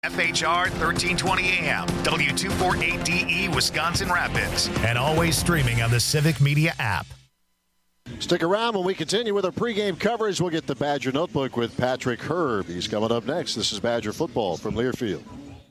FHR 1320 AM, W248DE, Wisconsin Rapids, and always streaming on the Civic Media app. Stick around when we continue with our pregame coverage. We'll get the Badger Notebook with Patrick Herb. He's coming up next. This is Badger Football from Learfield.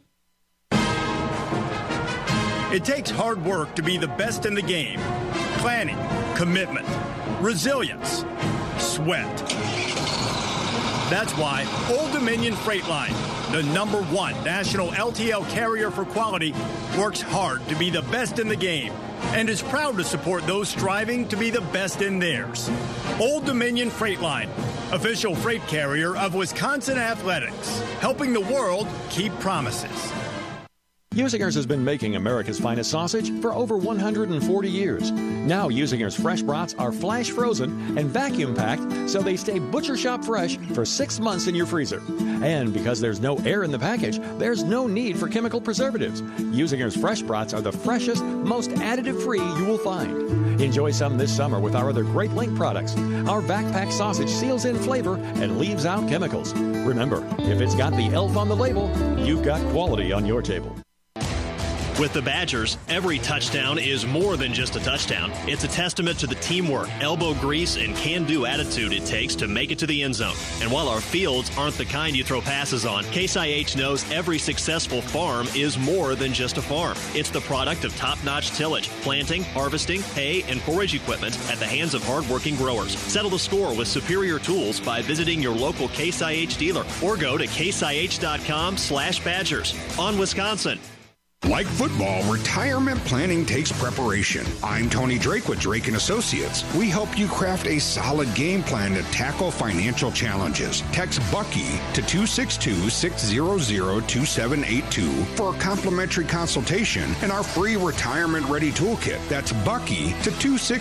It takes hard work to be the best in the game. Planning, commitment, resilience, sweat. That's why Old Dominion Freight Line, the #1 national LTL carrier for quality, works hard to be the best in the game and is proud to support those striving to be the best in theirs. Old Dominion Freight Line, official freight carrier of Wisconsin Athletics, helping the world keep promises. Usinger's has been making America's finest sausage for over 140 years. Now Usinger's fresh brats are flash frozen and vacuum packed so they stay butcher shop fresh for 6 months in your freezer. And because there's no air in the package, there's no need for chemical preservatives. Usinger's fresh brats are the freshest, most additive-free you will find. Enjoy some this summer with our other Great Link products. Our backpack sausage seals in flavor and leaves out chemicals. Remember, if it's got the elf on the label, you've got quality on your table. With the Badgers, every touchdown is more than just a touchdown. It's a testament to the teamwork, elbow grease, and can-do attitude it takes to make it to the end zone. And while our fields aren't the kind you throw passes on, Case IH knows every successful farm is more than just a farm. It's the product of top-notch tillage, planting, harvesting, hay, and forage equipment at the hands of hard-working growers. Settle the score with superior tools by visiting your local Case IH dealer or go to caseih.com/Badgers. On Wisconsin. Like football, retirement planning takes preparation. I'm Tony Drake with Drake & Associates. We help you craft a solid game plan to tackle financial challenges. Text Bucky to 262-600-2782 for a complimentary consultation and our free retirement ready toolkit. That's Bucky to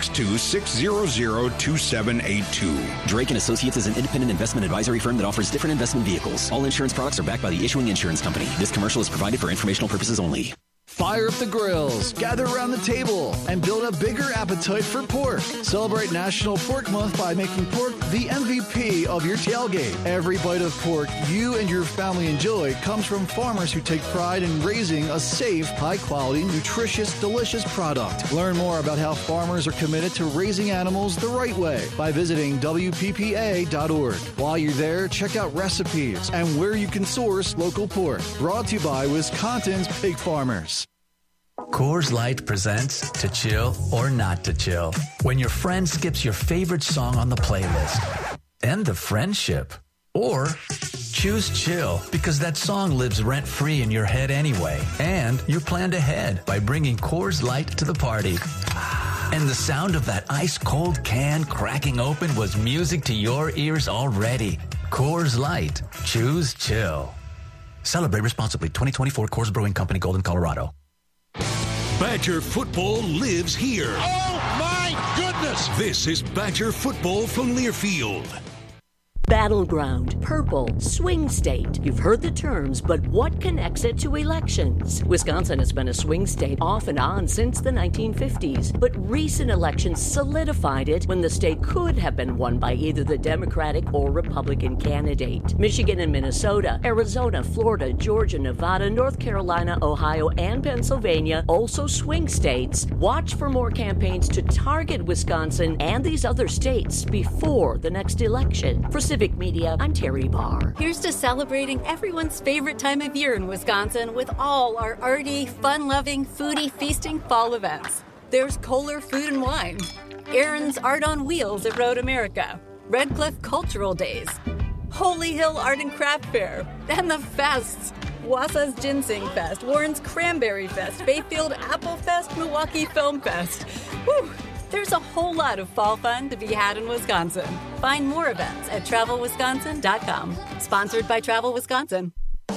262-600-2782. Drake & Associates is an independent investment advisory firm that offers different investment vehicles. All insurance products are backed by the issuing insurance company. This commercial is provided for informational purposes only. Fire up the grills, gather around the table, and build a bigger appetite for pork. Celebrate National Pork Month by making pork the MVP of your tailgate. Every bite of pork you and your family enjoy comes from farmers who take pride in raising a safe, high-quality, nutritious, delicious product. Learn more about how farmers are committed to raising animals the right way by visiting WPPA.org. While you're there, check out recipes and where you can source local pork. Brought to you by Wisconsin's pig farmers. Coors Light presents To Chill or Not to Chill. When your friend skips your favorite song on the playlist. End the friendship. Or choose chill because that song lives rent-free in your head anyway. And you planned ahead by bringing Coors Light to the party. And the sound of that ice-cold can cracking open was music to your ears already. Coors Light. Choose chill. Celebrate responsibly. 2024 Coors Brewing Company, Golden, Colorado. Badger football lives here. Oh, my goodness! This is Badger football from Learfield. Battleground, purple, swing state. You've heard the terms, but what connects it to elections? Wisconsin has been a swing state off and on since the 1950s, but recent elections solidified it when the state could have been won by either the Democratic or Republican candidate. Michigan and Minnesota, Arizona, Florida, Georgia, Nevada, North Carolina, Ohio, and Pennsylvania, also swing states. Watch for more campaigns to target Wisconsin and these other states before the next election. For Civic Media, I'm Terry Barr. Here's to celebrating everyone's favorite time of year in Wisconsin with all our arty, fun-loving, foodie, feasting fall events. There's Kohler Food and Wine, Aaron's Art on Wheels at Road America, Red Cliff Cultural Days, Holy Hill Art and Craft Fair, and the fests. Wausau's Ginseng Fest, Warren's Cranberry Fest, Bayfield Apple Fest, Milwaukee Film Fest. Whew. There's a whole lot of fall fun to be had in Wisconsin. Find more events at TravelWisconsin.com. Sponsored by Travel Wisconsin.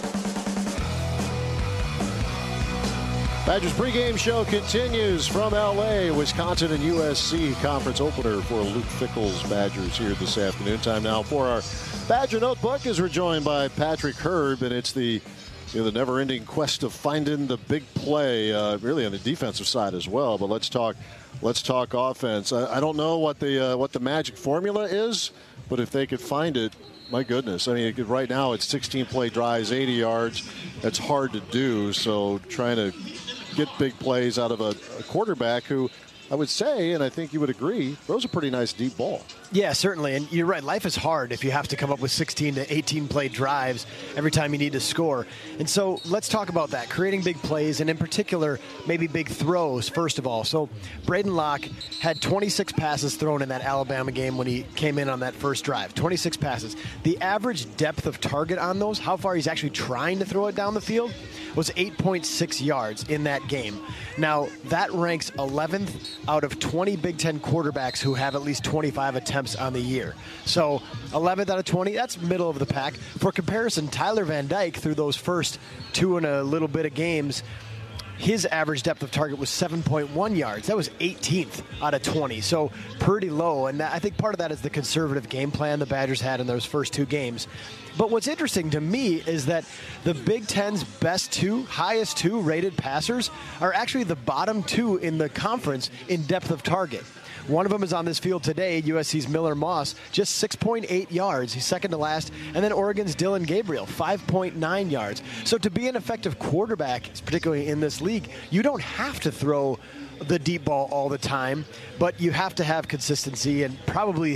Badgers pregame show continues from L.A. Wisconsin and USC conference opener for Luke Fickell's Badgers here this afternoon. Time now for our Badger Notebook as we're joined by Patrick Herb, and it's the never-ending quest of finding the big play, really on the defensive side as well. But let's talk offense. I don't know what the magic formula is, but if they could find it, My goodness. I mean, right now it's 16 play drives, 80 yards. That's hard to do. So trying to get big plays out of a quarterback who, I would say, and I think you would agree, throws a pretty nice deep ball. Yeah, certainly. And you're right. Life is hard if you have to come up with 16 to 18 play drives every time you need to score. And so let's talk about that, creating big plays, and in particular, maybe big throws, first of all. So Braden Locke had 26 passes thrown in that Alabama game when he came in on that first drive. 26 passes. The average depth of target on those, how far he's actually trying to throw it down the field, was 8.6 yards in that game. Now, that ranks 11th out of 20 Big Ten quarterbacks who have at least 25 attempts on the year. So 11th out of 20, that's middle of the pack. For comparison, Tyler Van Dyke, through those first 2 and a little bit of games, his average depth of target was 7.1 yards. That was 18th out of 20, so pretty low. And I think part of that is the conservative game plan the Badgers had in those first 2 games. But what's interesting to me is that the Big Ten's highest 2 rated passers are actually the bottom 2 in the conference in depth of target. One of them is on this field today, USC's Miller Moss, just 6.8 yards. He's second to last. And then Oregon's Dylan Gabriel, 5.9 yards. So to be an effective quarterback, particularly in this league, you don't have to throw the deep ball all the time, but you have to have consistency and probably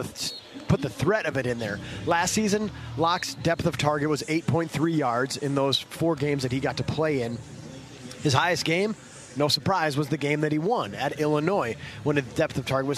put the threat of it in there. Last season, Locke's depth of target was 8.3 yards in those 4 games that he got to play in. His highest game, no surprise, was the game that he won at Illinois when the depth of target was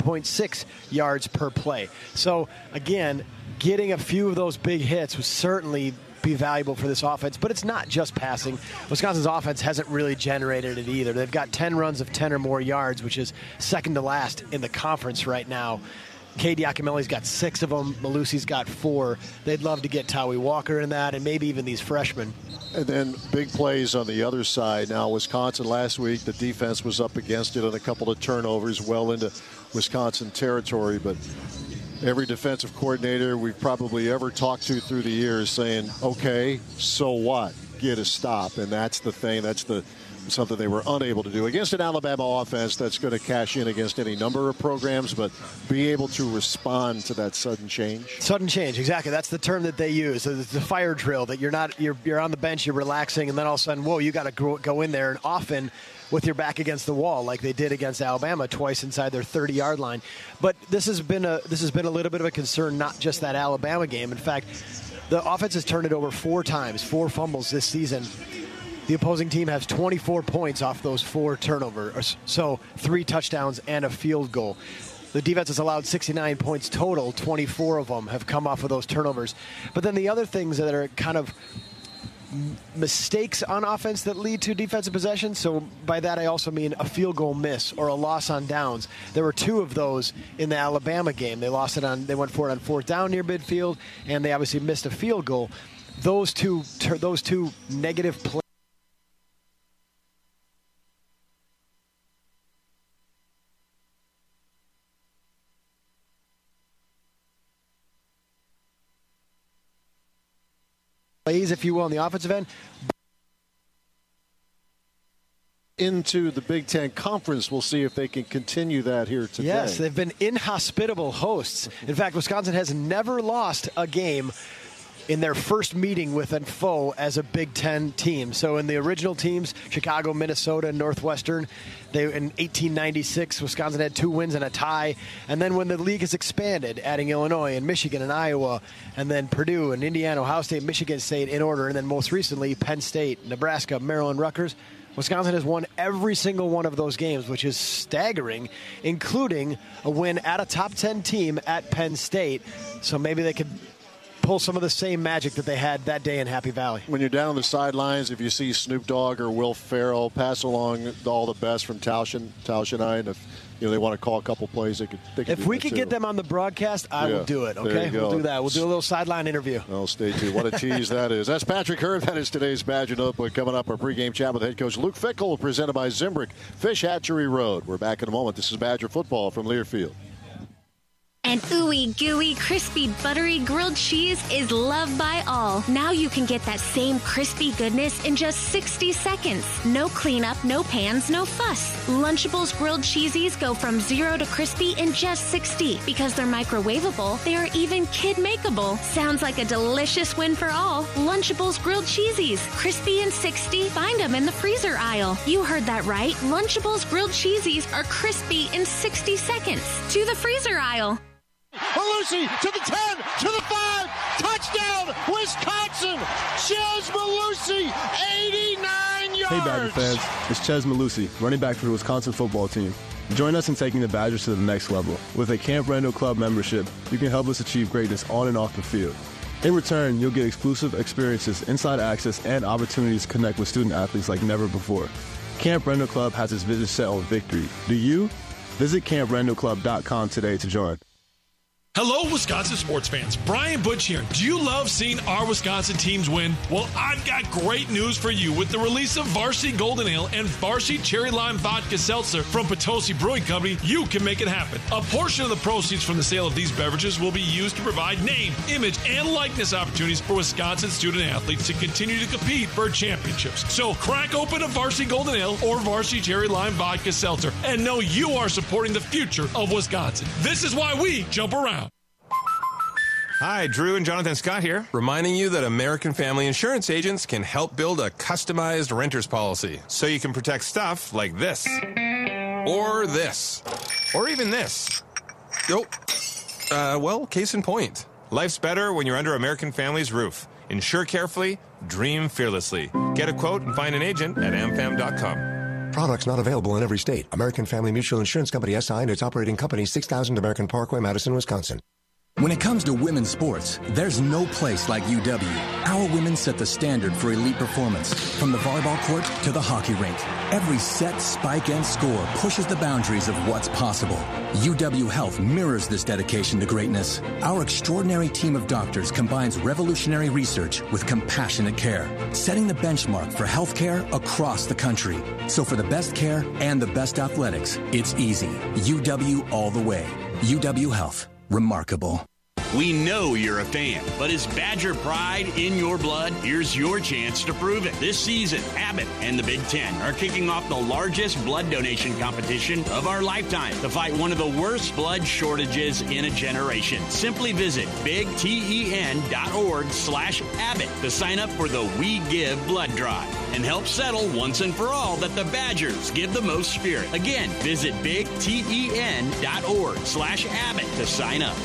9.6 yards per play. So, again, getting a few of those big hits would certainly be valuable for this offense, but it's not just passing. Wisconsin's offense hasn't really generated it either. They've got 10 runs of 10 or more yards, which is second to last in the conference right now. Cade Iacomelli's got 6 of them. Malusi's got 4. They'd love to get Tawi Walker in that, and maybe even these freshmen. And then big plays on the other side. Now, Wisconsin last week, the defense was up against it on a couple of turnovers well into Wisconsin territory. But every defensive coordinator we've probably ever talked to through the years saying, okay, so what? Get a stop. And that's the thing. That's something they were unable to do against an Alabama offense that's going to cash in against any number of programs, but be able to respond to that sudden change. Sudden change, exactly. That's the term that they use. It's the fire drill that you're on the bench, you're relaxing, and then all of a sudden, whoa, you got to go in there, and often with your back against the wall, like they did against Alabama twice inside their 30-yard line. But this has been a little bit of a concern, not just that Alabama game. In fact, the offense has turned it over 4 times, 4 fumbles this season. The opposing team has 24 points off those 4 turnovers, so 3 touchdowns and a field goal. The defense has allowed 69 points total. 24 of them have come off of those turnovers. But then the other things that are kind of mistakes on offense that lead to defensive possession, so by that I also mean a field goal miss or a loss on downs. There were 2 of those in the Alabama game. They went for it on 4th down near midfield, and they obviously missed a field goal. Those two negative plays if you will, on the offensive end. Into the Big Ten Conference, we'll see if they can continue that here today. Yes, they've been inhospitable hosts. In fact, Wisconsin has never lost a game in their first meeting with a foe as a Big Ten team. So in the original teams, Chicago, Minnesota, and Northwestern, in 1896, Wisconsin had 2 wins and a tie. And then when the league has expanded, adding Illinois and Michigan and Iowa, and then Purdue and Indiana, Ohio State, Michigan State in order, and then most recently Penn State, Nebraska, Maryland, Rutgers, Wisconsin has won every single one of those games, which is staggering, including a win at a top 10 team at Penn State. So maybe they could pull some of the same magic that they had that day in Happy Valley. When you're down on the sidelines, if you see Snoop Dogg or Will Ferrell, pass along all the best from Tausch and I, and if they want to call a couple plays, they could if we could get them on the broadcast, I will do it, okay? We'll do that. We'll do a little sideline interview. Well, stay tuned. What a tease that is. That's Patrick Herb. That is today's Badger Notebook. Coming up, our pregame chat with head coach Luke Fickell, presented by Zimbrick Fish Hatchery Road. We're back in a moment. This is Badger football from Learfield. And ooey gooey, crispy, buttery grilled cheese is loved by all. Now you can get that same crispy goodness in just 60 seconds. No cleanup, no pans, no fuss. Lunchables grilled cheesies go from 0 to crispy in just 60. Because they're microwavable, they are even kid-makeable. Sounds like a delicious win for all. Lunchables grilled cheesies. Crispy in 60. Find them in the freezer aisle. You heard that right. Lunchables grilled cheesies are crispy in 60 seconds. To the freezer aisle. Malusi to the 10, to the 5, touchdown, Wisconsin! Chez Malusi, 89 yards! Hey Badger fans, it's Chez Malusi, running back for the Wisconsin football team. Join us in taking the Badgers to the next level. With a Camp Randall Club membership, you can help us achieve greatness on and off the field. In return, you'll get exclusive experiences, inside access, and opportunities to connect with student athletes like never before. Camp Randall Club has its vision set on victory. Do you? Visit camprandallclub.com today to join. Hello, Wisconsin sports fans. Brian Butch here. Do you love seeing our Wisconsin teams win? Well, I've got great news for you. With the release of Varsity Golden Ale and Varsity Cherry Lime Vodka Seltzer from Potosi Brewing Company, you can make it happen. A portion of the proceeds from the sale of these beverages will be used to provide name, image, and likeness opportunities for Wisconsin student athletes to continue to compete for championships. So crack open a Varsity Golden Ale or Varsity Cherry Lime Vodka Seltzer and know you are supporting the future of Wisconsin. This is why we jump around. Hi, Drew and Jonathan Scott here, reminding you that American Family Insurance agents can help build a customized renter's policy so you can protect stuff like this, or this, or even this. Well, case in point. Life's better when you're under American Family's roof. Insure carefully, dream fearlessly. Get a quote and find an agent at amfam.com. Products not available in every state. American Family Mutual Insurance Company SI and its operating company, 6000 American Parkway, Madison, Wisconsin. When it comes to women's sports, there's no place like UW. Our women set the standard for elite performance. From the volleyball court to the hockey rink, every set, spike, and score pushes the boundaries of what's possible. UW Health mirrors this dedication to greatness. Our extraordinary team of doctors combines revolutionary research with compassionate care, setting the benchmark for healthcare across the country. So for the best care and the best athletics, it's easy. UW all the way. UW Health. Remarkable. We know you're a fan, but is Badger pride in your blood? Here's your chance to prove it. This season, Abbott and the Big Ten are kicking off the largest blood donation competition of our lifetime to fight one of the worst blood shortages in a generation. Simply visit bigten.org/Abbott to sign up for the We Give blood drive and help settle once and for all that the Badgers give the most spirit. Again, visit bigten.org/Abbott to sign up.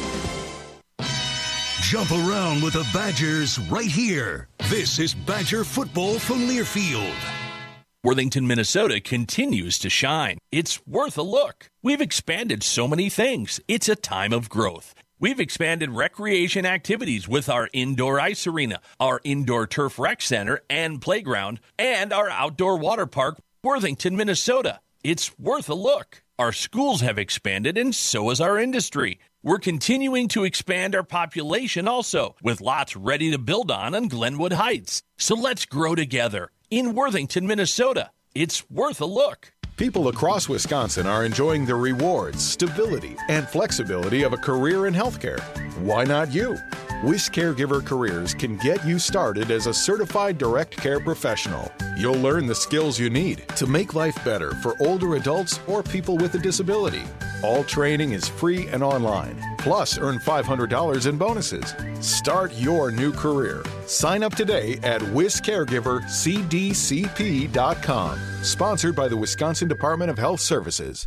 Jump around with the Badgers right here. This is Badger football from Learfield. Worthington, Minnesota continues to shine. It's worth a look. We've expanded so many things. It's a time of growth. We've expanded recreation activities with our indoor ice arena, our indoor turf rec center and playground, and our outdoor water park, Worthington, Minnesota. It's worth a look. Our schools have expanded, and so has our industry. We're continuing to expand our population also, with lots ready to build on Glenwood Heights. So let's grow together in Worthington, Minnesota. It's worth a look. People across Wisconsin are enjoying the rewards, stability, and flexibility of a career in healthcare. Why not you? WIS Caregiver Careers can get you started as a certified direct care professional. You'll learn the skills you need to make life better for older adults or people with a disability. All training is free and online. Plus, earn $500 in bonuses. Start your new career. Sign up today at wiscaregivercdcp.com. Sponsored by the Wisconsin Department of Health Services.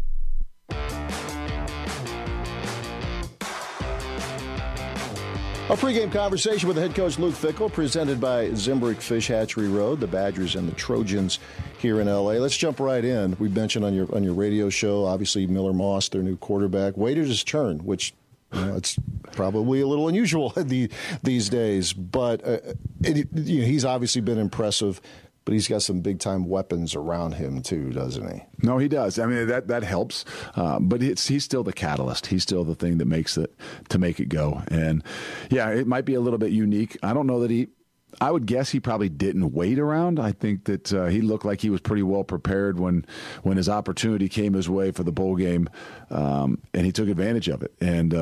A pregame conversation with head coach Luke Fickell, presented by Zimbrick Fish Hatchery Road, the Badgers and the Trojans here in L.A. Let's jump right in. We mentioned on your radio show, obviously Miller Moss, their new quarterback, waited his turn, which it's probably a little unusual these days. But he's obviously been impressive. But he's got some big-time weapons around him, too, doesn't he? No, he does. I mean, that helps. But he's still the catalyst. He's still the thing that makes it to make it go. And, yeah, it might be a little bit unique. I don't know that he I would guess he probably didn't wait around. I think that he looked like he was pretty well prepared when his opportunity came his way for the bowl game, and he took advantage of it. And,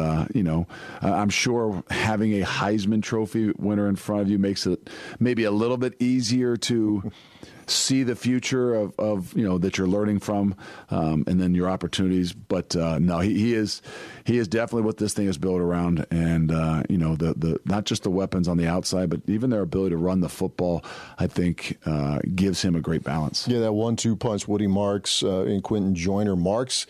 I'm sure having a Heisman Trophy winner in front of you makes it maybe a little bit easier to see the future of that you're learning from, and then your opportunities. But no, he is definitely what this thing is built around, and the not just the weapons on the outside, but even their ability to run the football, I think gives him a great balance. Yeah, that 1-2 punch, Woody Marks and Quentin Joyner. Marks,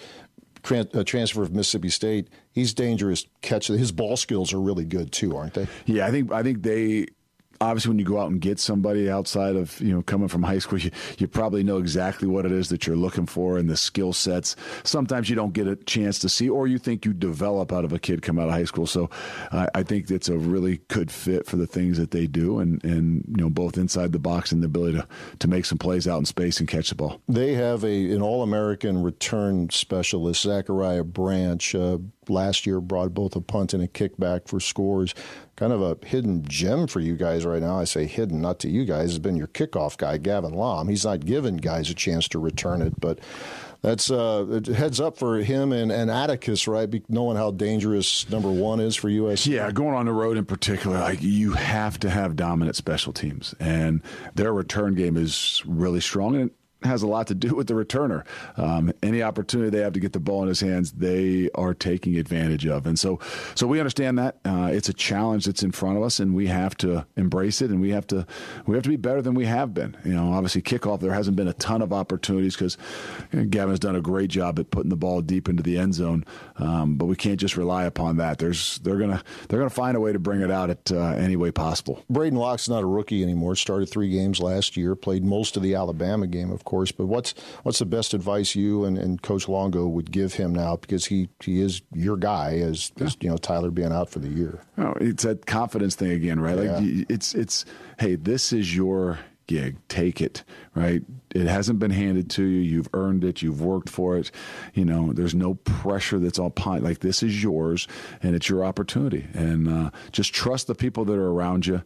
a transfer of Mississippi State, he's dangerous catcher. His ball skills are really good too, aren't they? Yeah, I think they. Obviously, when you go out and get somebody outside of coming from high school, you probably know exactly what it is that you're looking for and the skill sets. Sometimes you don't get a chance to see, or you think you develop out of a kid come out of high school. So I think it's a really good fit for the things that they do, and both inside the box and the ability to make some plays out in space and catch the ball. They have an All-American return specialist, Zachariah Branch. Last year brought both a punt and a kickback for scores. Kind of a hidden gem for you guys right now. I say hidden, not to you guys. Has been your kickoff guy, Gavin Lom. He's not giving guys a chance to return it, but that's heads up for him and Atticus, right? Knowing how dangerous number one is for USC. Yeah, going on the road in particular, you have to have dominant special teams, and their return game is really strong. And has a lot to do with the returner. Any opportunity they have to get the ball in his hands, they are taking advantage of. And so we understand that it's a challenge that's in front of us, and we have to embrace it, and we have to be better than we have been. Obviously kickoff, there hasn't been a ton of opportunities because Gavin's done a great job at putting the ball deep into the end zone. But we can't just rely upon that. They're gonna find a way to bring it out at any way possible. Braden Locke's not a rookie anymore. Started 3 games last year. Played most of the Alabama game, of course. But what's the best advice you and Coach Longo would give him now, because he is your guy, as Tyler being out for the year? Oh, it's that confidence thing again, right? Yeah. Like it's hey, this is your gig. Take it, right? It hasn't been handed to you. You've earned it. You've worked for it. There's no pressure that's all pine. Like, this is yours, and it's your opportunity. And just trust the people that are around you.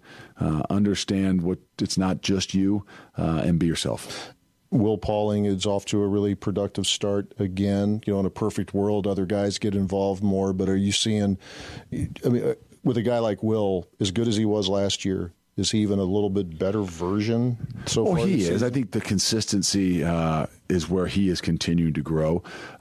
Understand it's not just you, and be yourself. Will Pauling is off to a really productive start again. In a perfect world, other guys get involved more. But are you seeing, with a guy like Will, as good as he was last year, is he even a little bit better version so far? He is. I think the consistency is where he is continuing to grow.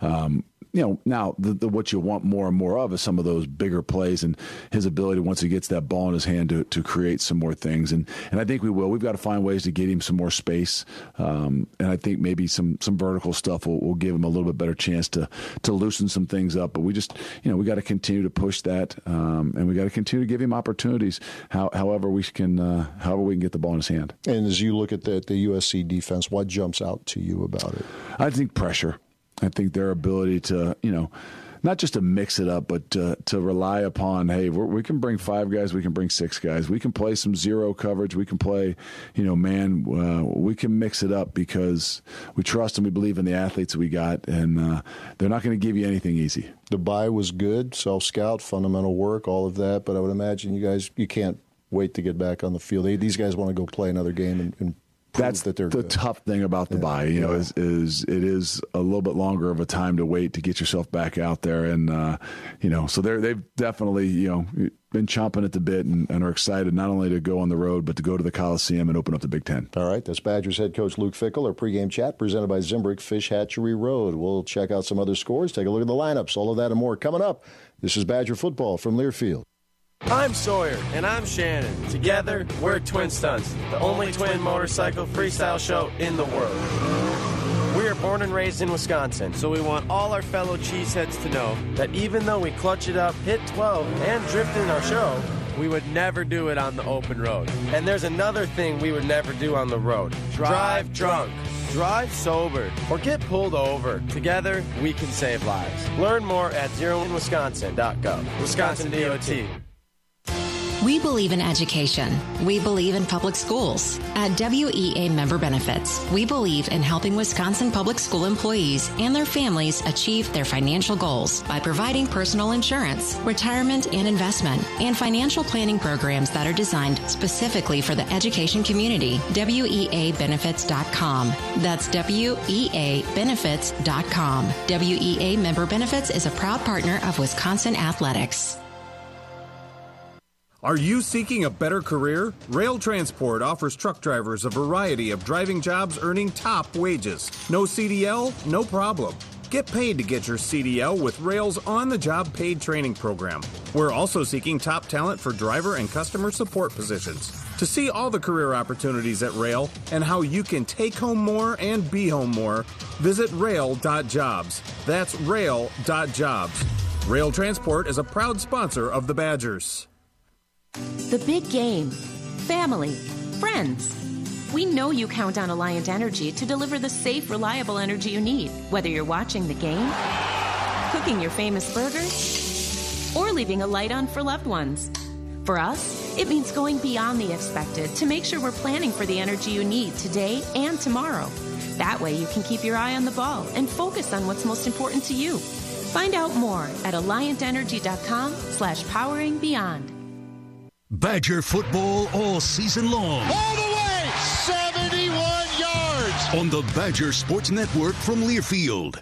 Now what you want more and more of is some of those bigger plays and his ability, once he gets that ball in his hand, to create some more things. And I think we will. We've got to find ways to get him some more space. And I think maybe some vertical stuff will give him a little bit better chance to loosen some things up. But we just, we got to continue to push that. And we got to continue to give him opportunities however we can get the ball in his hand. And as you look at the USC defense, what jumps out to you about it? I think pressure. I think their ability to, not just to mix it up, but to rely upon, hey, we can bring 5 guys, we can bring 6 guys. We can play some zero coverage. We can play, man, we can mix it up because we trust and we believe in the athletes we got, and they're not going to give you anything easy. The bye was good, self-scout, fundamental work, all of that, but I would imagine you can't wait to get back on the field. These guys want to go play another game and that's the good. Tough thing about the bye, is it is a little bit longer of a time to wait to get yourself back out there, and so they've definitely been chomping at the bit and are excited not only to go on the road but to go to the Coliseum and open up the Big Ten. All right, that's Badgers head coach Luke Fickell. Our pregame chat presented by Zimbrick Fish Hatchery Road. We'll check out some other scores, take a look at the lineups, all of that and more coming up. This is Badger football from Learfield. I'm Sawyer. And I'm Shannon. Together, we're Twin Stunts, the only twin motorcycle freestyle show in the world. We are born and raised in Wisconsin, so we want all our fellow cheeseheads to know that even though we clutch it up, hit 12, and drift in our show, we would never do it on the open road. And there's another thing we would never do on the road. Drive drunk. Drive sober, or get pulled over. Together, we can save lives. Learn more at zeroinwisconsin.gov. Wisconsin DOT. We believe in education. We believe in public schools. At WEA Member Benefits, we believe in helping Wisconsin public school employees and their families achieve their financial goals by providing personal insurance, retirement and investment, and financial planning programs that are designed specifically for the education community. WEAbenefits.com. That's WEAbenefits.com. WEA Member Benefits is a proud partner of Wisconsin Athletics. Are you seeking a better career? Rail Transport offers truck drivers a variety of driving jobs earning top wages. No CDL? No problem. Get paid to get your CDL with Rail's on-the-job paid training program. We're also seeking top talent for driver and customer support positions. To see all the career opportunities at Rail and how you can take home more and be home more, visit rail.jobs. That's rail.jobs. Rail Transport is a proud sponsor of the Badgers. The big game, family, friends. We know you count on Alliant Energy to deliver the safe, reliable energy you need, whether you're watching the game, cooking your famous burgers, or leaving a light on for loved ones. For us, it means going beyond the expected to make sure we're planning for the energy you need today and tomorrow. That way you can keep your eye on the ball and focus on what's most important to you. Find out more at alliantenergy.com/poweringbeyond. Badger football all season long. All the way, 71 yards. On the Badger Sports Network from Learfield.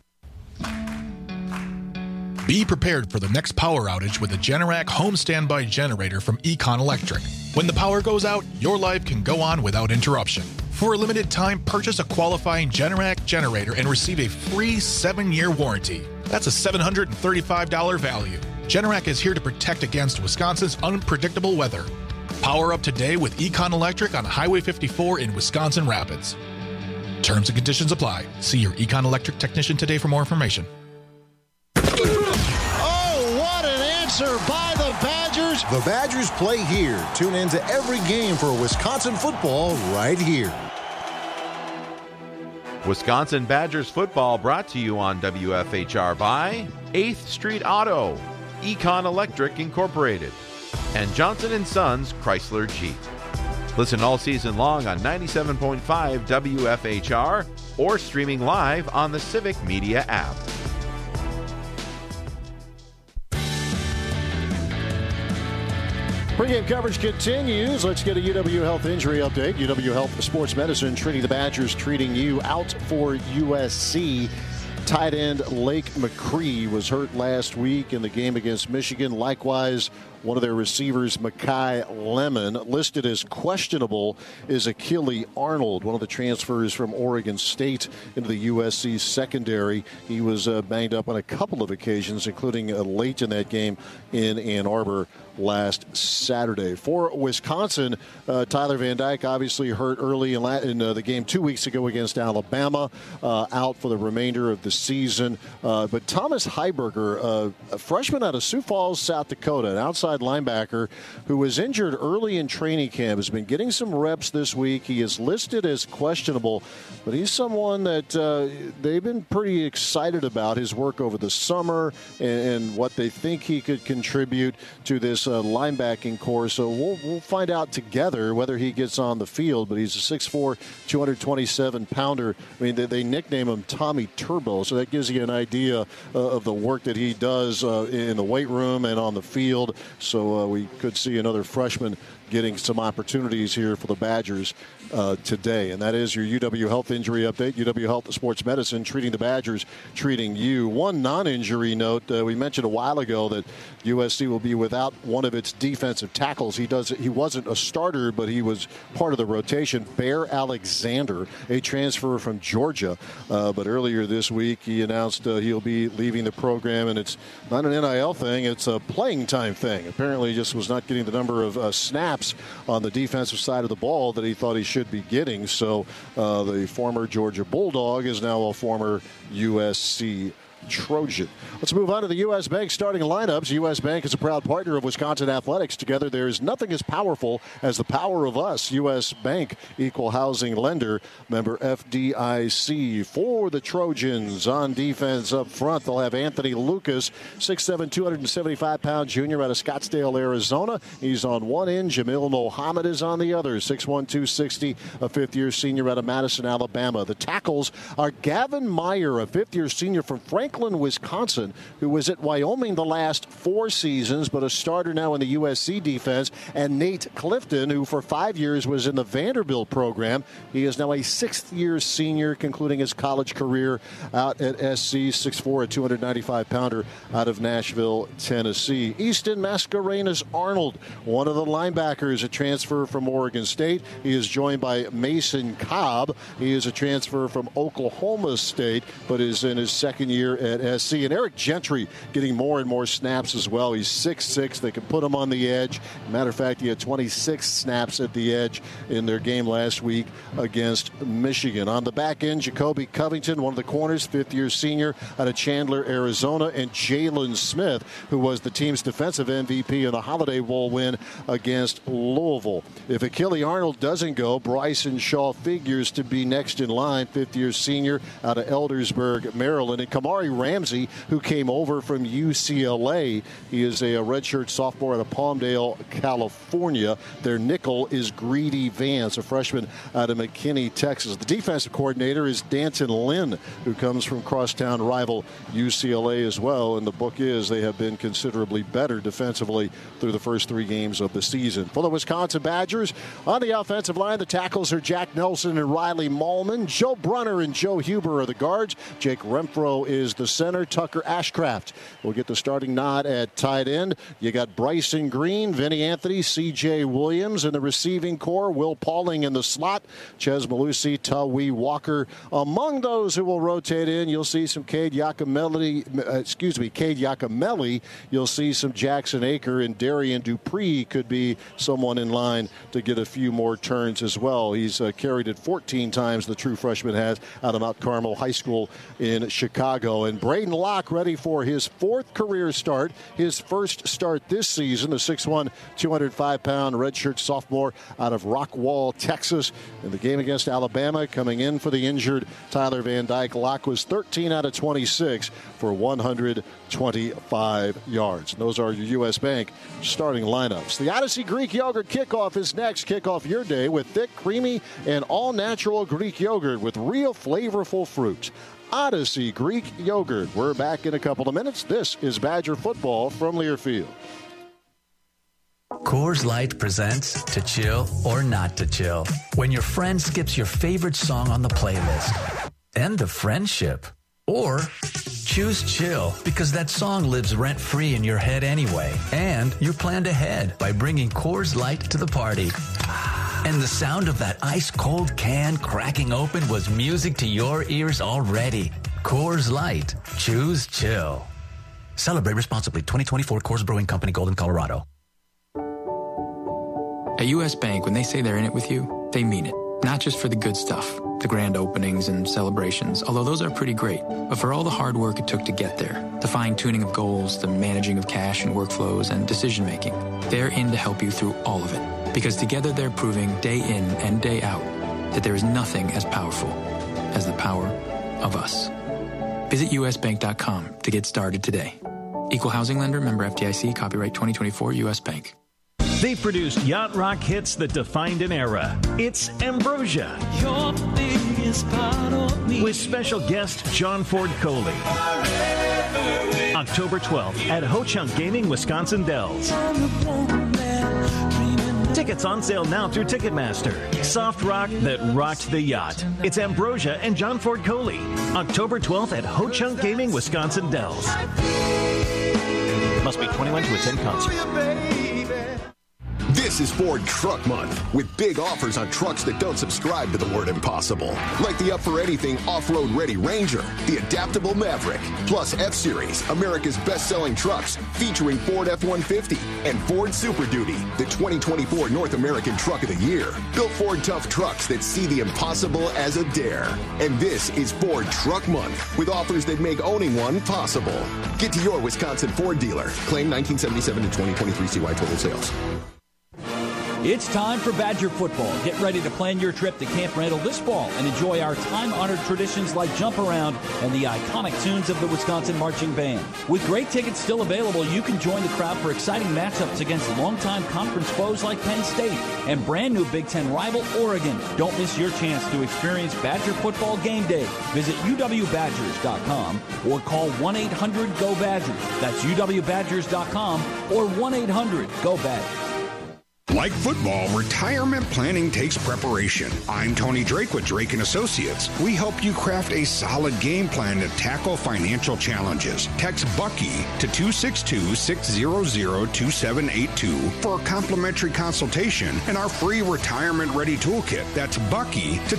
Be prepared for the next power outage with a Generac home standby generator from Econ Electric. When the power goes out, your life can go on without interruption. For a limited time, purchase a qualifying Generac generator and receive a free 7-year warranty. That's a $735 value. Generac is here to protect against Wisconsin's unpredictable weather. Power up today with Econ Electric on Highway 54 in Wisconsin Rapids. Terms and conditions apply. See your Econ Electric technician today for more information. Oh, what an answer by the Badgers. The Badgers play here. Tune in to every game for Wisconsin football right here. Wisconsin Badgers football brought to you on WFHR by 8th Street Auto, Econ Electric Incorporated, and Johnson & Sons Chrysler Jeep. Listen all season long on 97.5 WFHR or streaming live on the Civic Media app. Pre-game coverage continues. Let's get a UW Health injury update. UW Health Sports Medicine treating the Badgers, treating you out for USC. Tight end Lake McCree was hurt last week in the game against Michigan. Likewise, one of their receivers, Makai Lemon, listed as questionable, is Achille Arnold, one of the transfers from Oregon State into the USC secondary. He was banged up on a couple of occasions, including late in that game in Ann Arbor last Saturday. For Wisconsin, Tyler Van Dyke obviously hurt early in the game 2 weeks ago against Alabama, out for the remainder of the season. But Thomas Heiberger, a freshman out of Sioux Falls, South Dakota, an outside linebacker who was injured early in training camp, has been getting some reps this week. He is listed as questionable, but he's someone that they've been pretty excited about his work over the summer and what they think he could contribute to this linebacking core. So we'll find out together whether he gets on the field, but he's a 6'4", 227-pounder. I mean, they nickname him Tommy Turbo, so that gives you an idea of the work that he does in the weight room and on the field. So we could see another freshman getting some opportunities here for the Badgers today. And that is your UW Health injury update. UW Health Sports Medicine treating the Badgers, treating you. One non-injury note, we mentioned a while ago that USC will be without one of its defensive tackles. He wasn't a starter, but he was part of the rotation. Bear Alexander, a transfer from Georgia. But earlier this week, he announced he'll be leaving the program, and it's not an NIL thing, it's a playing time thing. Apparently he just was not getting the number of snaps on the defensive side of the ball that he thought he should be getting. So the former Georgia Bulldog is now a former USC Trojan. Let's move on to the U.S. Bank starting lineups. U.S. Bank is a proud partner of Wisconsin Athletics. Together, there is nothing as powerful as the power of us. U.S. Bank, equal housing lender, member FDIC. For the Trojans on defense up front, they'll have Anthony Lucas, 6'7", 275-pound junior out of Scottsdale, Arizona. He's on one end. Jamil Mohammed is on the other, 6'1", 260, a fifth-year senior out of Madison, Alabama. The tackles are Gavin Meyer, a fifth-year senior from Franklin, Wisconsin, who was at Wyoming the last 4 seasons, but a starter now in the USC defense, and Nate Clifton, who for 5 years was in the Vanderbilt program. He is now a 6th-year senior, concluding his college career out at SC, 6'4", a 295-pounder out of Nashville, Tennessee. Easton Mascarenas Arnold, one of the linebackers, a transfer from Oregon State. He is joined by Mason Cobb. He is a transfer from Oklahoma State, but is in his 2nd year at SC. And Eric Gentry getting more and more snaps as well. He's 6'6". They can put him on the edge. Matter of fact, he had 26 snaps at the edge in their game last week against Michigan. On the back end, Jacoby Covington, one of the corners, 5th-year senior out of Chandler, Arizona, and Jalen Smith, who was the team's defensive MVP in the Holiday Bowl win against Louisville. If Achille Arnold doesn't go, Bryson Shaw figures to be next in line, 5th-year senior out of Eldersburg, Maryland. And Kamari Ramsey, who came over from UCLA. He is a redshirt sophomore out of Palmdale, California. Their nickel is Greedy Vance, a freshman out of McKinney, Texas. The defensive coordinator is Danton Lynn, who comes from crosstown rival UCLA as well. And the book is they have been considerably better defensively through the first 3 games of the season. For the Wisconsin Badgers, on the offensive line, the tackles are Jack Nelson and Riley Mahlman. Joe Brunner and Joe Huber are the guards. Jake Renfro is the center. Tucker Ashcraft will get the starting nod at tight end. You got Bryson Green, Vinny Anthony, C.J. Williams in the receiving corps. Will Pauling in the slot. Ches Malusi, Tawee Walker. Among those who will rotate in, you'll see some Cade Yakimelli. You'll see some Jackson Aker, and Darian Dupree could be someone in line to get a few more turns as well. He's carried it 14 times, the true freshman has, out of Mount Carmel High School in Chicago. And Braden Locke ready for his 4th career start, his first start this season, the 6'1", 205-pound redshirt sophomore out of Rockwall, Texas. In the game against Alabama, coming in for the injured Tyler Van Dyke, Locke was 13 out of 26 for 125 yards. And those are your U.S. Bank starting lineups. The Odyssey Greek Yogurt Kickoff is next. Kick off your day with thick, creamy, and all-natural Greek yogurt with real flavorful fruit. Odyssey Greek Yogurt. We're back in a couple of minutes. This is Badger Football from Learfield. Coors Light presents To Chill or Not to Chill. When your friend skips your favorite song on the playlist. End the friendship. Or choose chill because that song lives rent-free in your head anyway. And you planned ahead by bringing Coors Light to the party. And the sound of that ice-cold can cracking open was music to your ears already. Coors Light. Choose chill. Celebrate responsibly. 2024 Coors Brewing Company, Golden, Colorado. At U.S. Bank, when they say they're in it with you, they mean it. Not just for the good stuff, the grand openings and celebrations, although those are pretty great, but for all the hard work it took to get there, the fine-tuning of goals, the managing of cash and workflows, and decision-making. They're in to help you through all of it. Because together they're proving day in and day out that there is nothing as powerful as the power of us. Visit usbank.com to get started today. Equal housing lender, member FDIC, copyright 2024 U.S. Bank. They've produced yacht rock hits that defined an era. It's Ambrosia. Your biggest part of me. With special guest John Ford Coley. October 12th at Ho Chunk Gaming, Wisconsin Dells. Tickets on sale now through Ticketmaster. Soft rock that rocked the yacht. It's Ambrosia and John Ford Coley. October 12th at Ho Chunk Gaming, Wisconsin Dells. Must be 21 to attend concert. This This is Ford Truck Month, with big offers on trucks that don't subscribe to the word impossible. Like the up-for-anything off-road ready Ranger, the adaptable Maverick, plus F-Series, America's best-selling trucks, featuring Ford F-150 and Ford Super Duty, the 2024 North American Truck of the Year. Built Ford tough trucks that see the impossible as a dare. And this is Ford Truck Month, with offers that make owning one possible. Get to your Wisconsin Ford dealer. Claim 1977 to 2023 CY total sales. It's time for Badger football. Get ready to plan your trip to Camp Randall this fall and enjoy our time-honored traditions like Jump Around and the iconic tunes of the Wisconsin Marching Band. With great tickets still available, you can join the crowd for exciting matchups against longtime conference foes like Penn State and brand new Big Ten rival Oregon. Don't miss your chance to experience Badger football game day. Visit uwbadgers.com or call 1-800-GO-BADGERS. That's uwbadgers.com or 1-800-GO-BADGERS. Like football, retirement planning takes preparation. I'm Tony Drake with Drake & Associates. We help you craft a solid game plan to tackle financial challenges. Text Bucky to 262-600-2782 for a complimentary consultation and our free retirement ready toolkit. That's Bucky to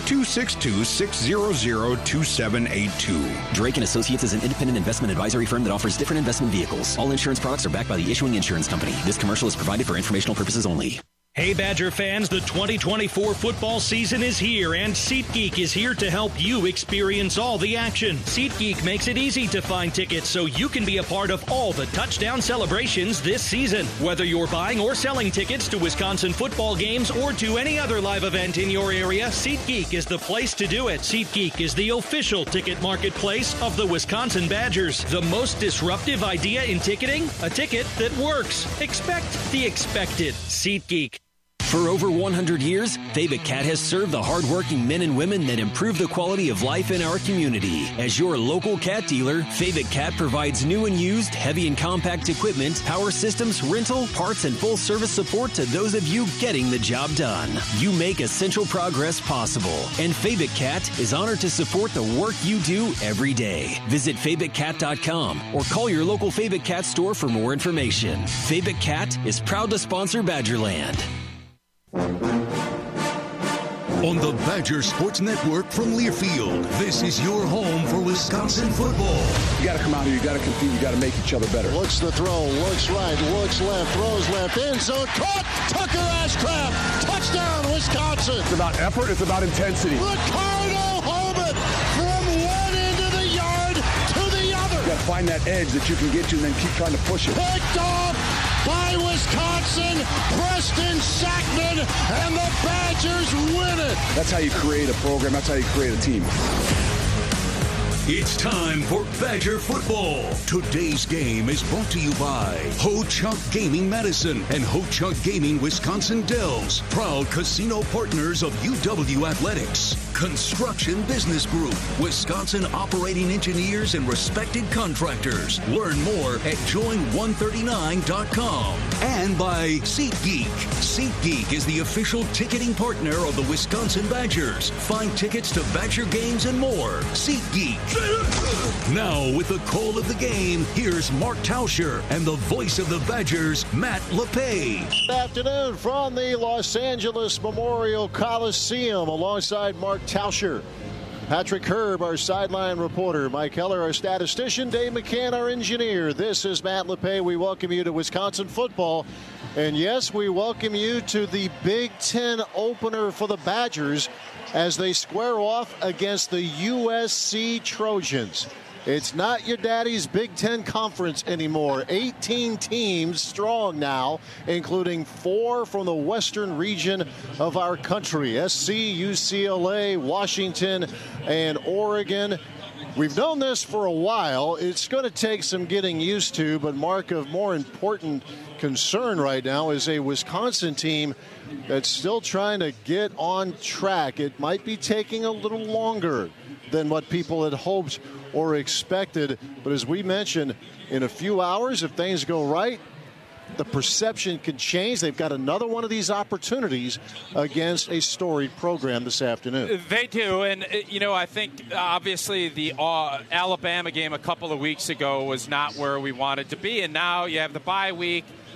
262-600-2782. Drake & Associates is an independent investment advisory firm that offers different investment vehicles. All insurance products are backed by the issuing insurance company. This commercial is provided for informational purposes only. Hey Badger fans, the 2024 football season is here and SeatGeek is here to help you experience all the action. SeatGeek makes it easy to find tickets so you can be a part of all the touchdown celebrations this season. Whether you're buying or selling tickets to Wisconsin football games or to any other live event in your area, SeatGeek is the place to do it. SeatGeek is the official ticket marketplace of the Wisconsin Badgers. The most disruptive idea in ticketing? A ticket that works. Expect the expected. SeatGeek. For over 100 years, Fabic Cat has served the hardworking men and women that improve the quality of life in our community. As your local cat dealer, Fabic Cat provides new and used heavy and compact equipment, power systems, rental, parts, and full service support to those of you getting the job done. You make essential progress possible, and Fabic Cat is honored to support the work you do every day. Visit FabicCat.com or call your local Fabic Cat store for more information. Fabic Cat is proud to sponsor Badgerland. On the Badger Sports Network from Learfield, this is your home for Wisconsin football. You got to come out here. You got to compete. You got to make each other better. Looks the throw. Looks right. Looks left. Throws left. End zone. Caught. Tucker Ashcraft. Touchdown, Wisconsin. It's about effort. It's about intensity. Ricardo Holman from one end of the yard to the other. You got to find that edge that you can get to and then keep trying to push it. Picked off by Wisconsin, Preston Sackman, and the Badgers win it. That's how you create a program. That's how you create a team. It's time for Badger football. Today's game is brought to you by Ho-Chunk Gaming Madison and Ho-Chunk Gaming Wisconsin Dells, proud casino partners of UW Athletics. Construction Business Group, Wisconsin operating engineers and respected contractors. Learn more at join139.com. And by SeatGeek. SeatGeek is the official ticketing partner of the Wisconsin Badgers. Find tickets to Badger games and more. SeatGeek. Now, with the call of the game, here's Mark Tauscher and the voice of the Badgers, Matt LePay. Good afternoon from the Los Angeles Memorial Coliseum alongside Mark Tauscher. Patrick Herb, our sideline reporter. Mike Heller, our statistician. Dave McCann, our engineer. This is Matt LePay. We welcome you to Wisconsin football. And yes, we welcome you to the Big Ten opener for the Badgers as they square off against the USC Trojans. It's not your daddy's Big Ten conference anymore. 18 teams strong now, including 4 from the western region of our country. SC, UCLA, Washington, and Oregon. We've known this for a while. It's going to take some getting used to, but Mark, of more important concern right now is a Wisconsin team that's still trying to get on track. It might be taking a little longer than what people had hoped or expected. But as we mentioned, in a few hours, if things go right, the perception could change. They've got another one of these opportunities against a storied program this afternoon. They do. And, you know, I think obviously the Alabama game a couple of weeks ago was not where we wanted to be. And now you have the bye week.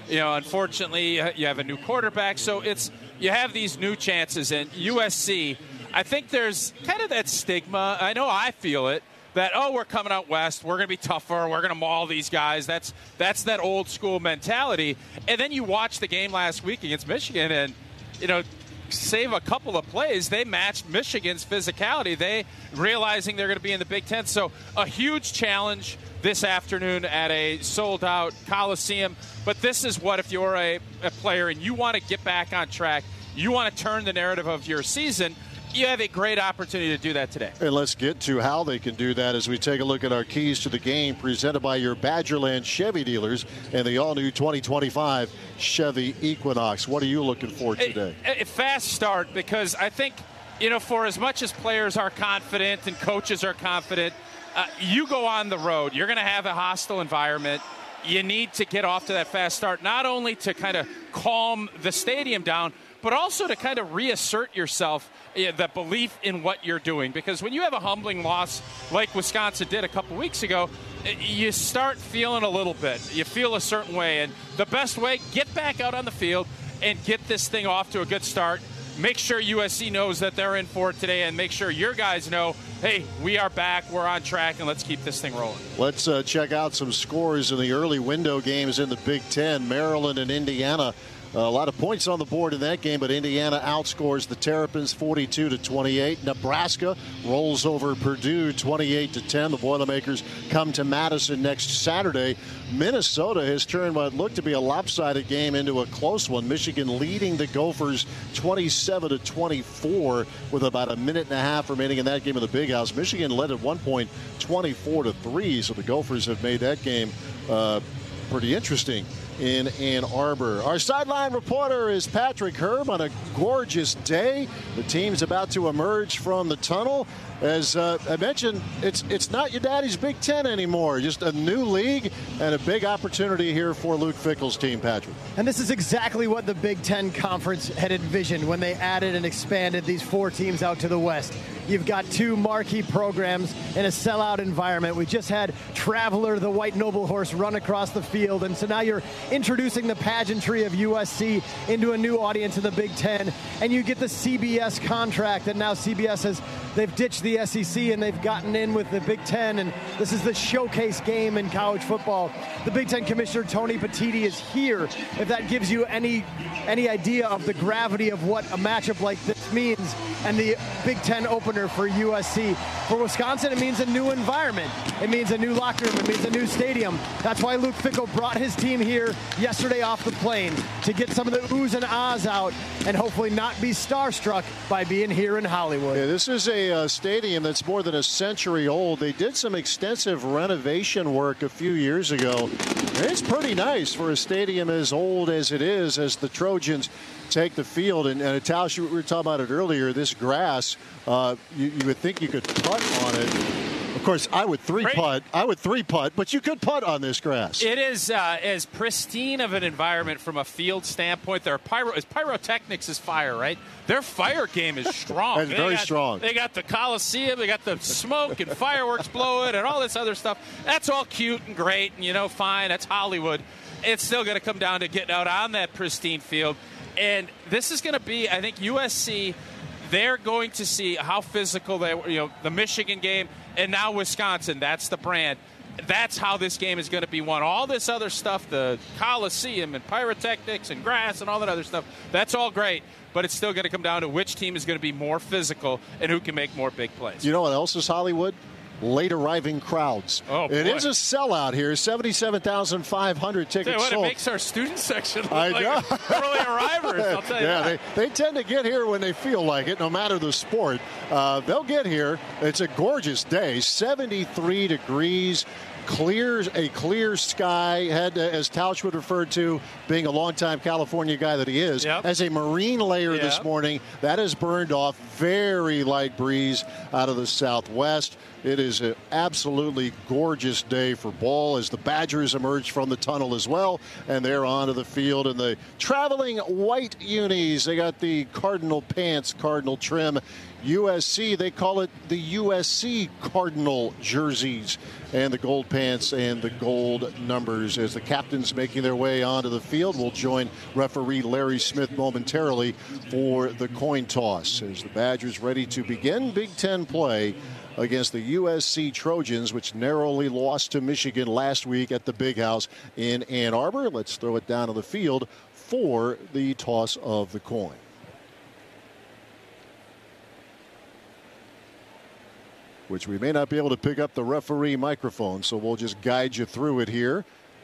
unfortunately, you have a new quarterback, so you have these new chances. And USC, I think there's kind of that stigma. I know I feel it. That, we're coming out west, we're going to be tougher, we're going to maul these guys. That's that old school mentality. And then you watch the game last week against Michigan, and, save a couple of plays, they matched Michigan's physicality. They realizing they're going to be in the Big Ten. So a huge challenge this afternoon at a sold-out Coliseum. But this is what, if you're a player and you want to get back on track, you want to turn the narrative of your season, you have a great opportunity to do that today. And let's get to how they can do that as we take a look at our keys to the game presented by your Badgerland Chevy dealers and the all-new 2025 Chevy Equinox. What are you looking for today? A fast start, because I think, for as much as players are confident and coaches are confident, you go on the road. You're going to have a hostile environment. You need to get off to that fast start, not only to kind of calm the stadium down, but also to kind of reassert yourself, the belief in what you're doing. Because when you have a humbling loss like Wisconsin did a couple weeks ago, you start feeling a little bit. You feel a certain way. And the best way, get back out on the field and get this thing off to a good start. Make sure USC knows that they're in for it today, and make sure your guys know, hey, we are back, we're on track, and let's keep this thing rolling. Let's check out some scores in the early window games in the Big Ten. Maryland and Indiana. A lot of points on the board in that game, but Indiana outscores the Terrapins 42-28. Nebraska rolls over Purdue 28-10. The Boilermakers come to Madison next Saturday. Minnesota has turned what looked to be a lopsided game into a close one. Michigan leading the Gophers 27-24 with about a minute and a half remaining in that game in the Big House. Michigan led at one point 24-3, so the Gophers have made that game pretty interesting in Ann Arbor. Our sideline reporter is Patrick Herb on a gorgeous day. The team's about to emerge from the tunnel. As I mentioned, it's not your daddy's Big Ten anymore. Just a new league and a big opportunity here for Luke Fickell's team, Patrick. And this is exactly what the Big Ten Conference had envisioned when they added and expanded these 4 teams out to the West. You've got 2 marquee programs in a sellout environment. We just had Traveler, the white noble horse, run across the field. And so now you're introducing the pageantry of USC into a new audience in the Big Ten. And you get the CBS contract that now CBS they've ditched the SEC and they've gotten in with the Big Ten. And this is the showcase game in college football. The Big Ten Commissioner Tony Petitti is here. If that gives you any idea of the gravity of what a matchup like this means, and the Big Ten opener for USC. For Wisconsin, it means a new environment. It means a new locker room. It means a new stadium. That's why Luke Fickell brought his team here yesterday off the plane, to get some of the oohs and ahs out and hopefully not be starstruck by being here in Hollywood. Yeah, this is a stadium that's more than a century old. They did some extensive renovation work a few years ago. It's pretty nice for a stadium as old as it is, as the Trojans take the field. And Tausch, we were talking about it earlier, this grass, you would think you could putt on it. Of course, I would three putt, but you could putt on this grass. It is as pristine of an environment from a field standpoint. Pyrotechnics is fire, right? Their fire game is strong. It's very strong. They got the Coliseum, they got the smoke and fireworks blowing and all this other stuff. That's all cute and great and, fine. That's Hollywood. It's still going to come down to getting out on that pristine field. And this is going to be, I think, USC, they're going to see how physical the Michigan game, and now Wisconsin, that's the brand. That's how this game is going to be won. All this other stuff, the Coliseum and pyrotechnics and grass and all that other stuff, that's all great. But it's still going to come down to which team is going to be more physical and who can make more big plays. You know what else is Hollywood? Late arriving crowds. Oh, boy. It is a sellout here. 77,500 tickets sold. It makes our student section look like early arrivers, I'll tell you that. They tend to get here when they feel like it, no matter the sport. They'll get here. It's a gorgeous day, 73 degrees. A clear sky. Had, as Tausch would refer to, being a longtime California guy that he is, as a marine layer this morning. That has burned off. Very light breeze out of the southwest. It is an absolutely gorgeous day for ball as the Badgers emerge from the tunnel as well, and they're onto the field in the traveling white unis. They got the Cardinal pants, Cardinal trim USC, they call it the USC Cardinal jerseys, and the gold pants and the gold numbers. As the captains making their way onto the field, we'll join referee Larry Smith momentarily for the coin toss as the Badgers ready to begin Big Ten play against the USC Trojans, which narrowly lost to Michigan last week at the Big House in Ann Arbor. Let's throw it down on the field for the toss of the coin. Which we may not be able to pick up the referee microphone, so we'll just guide you through it here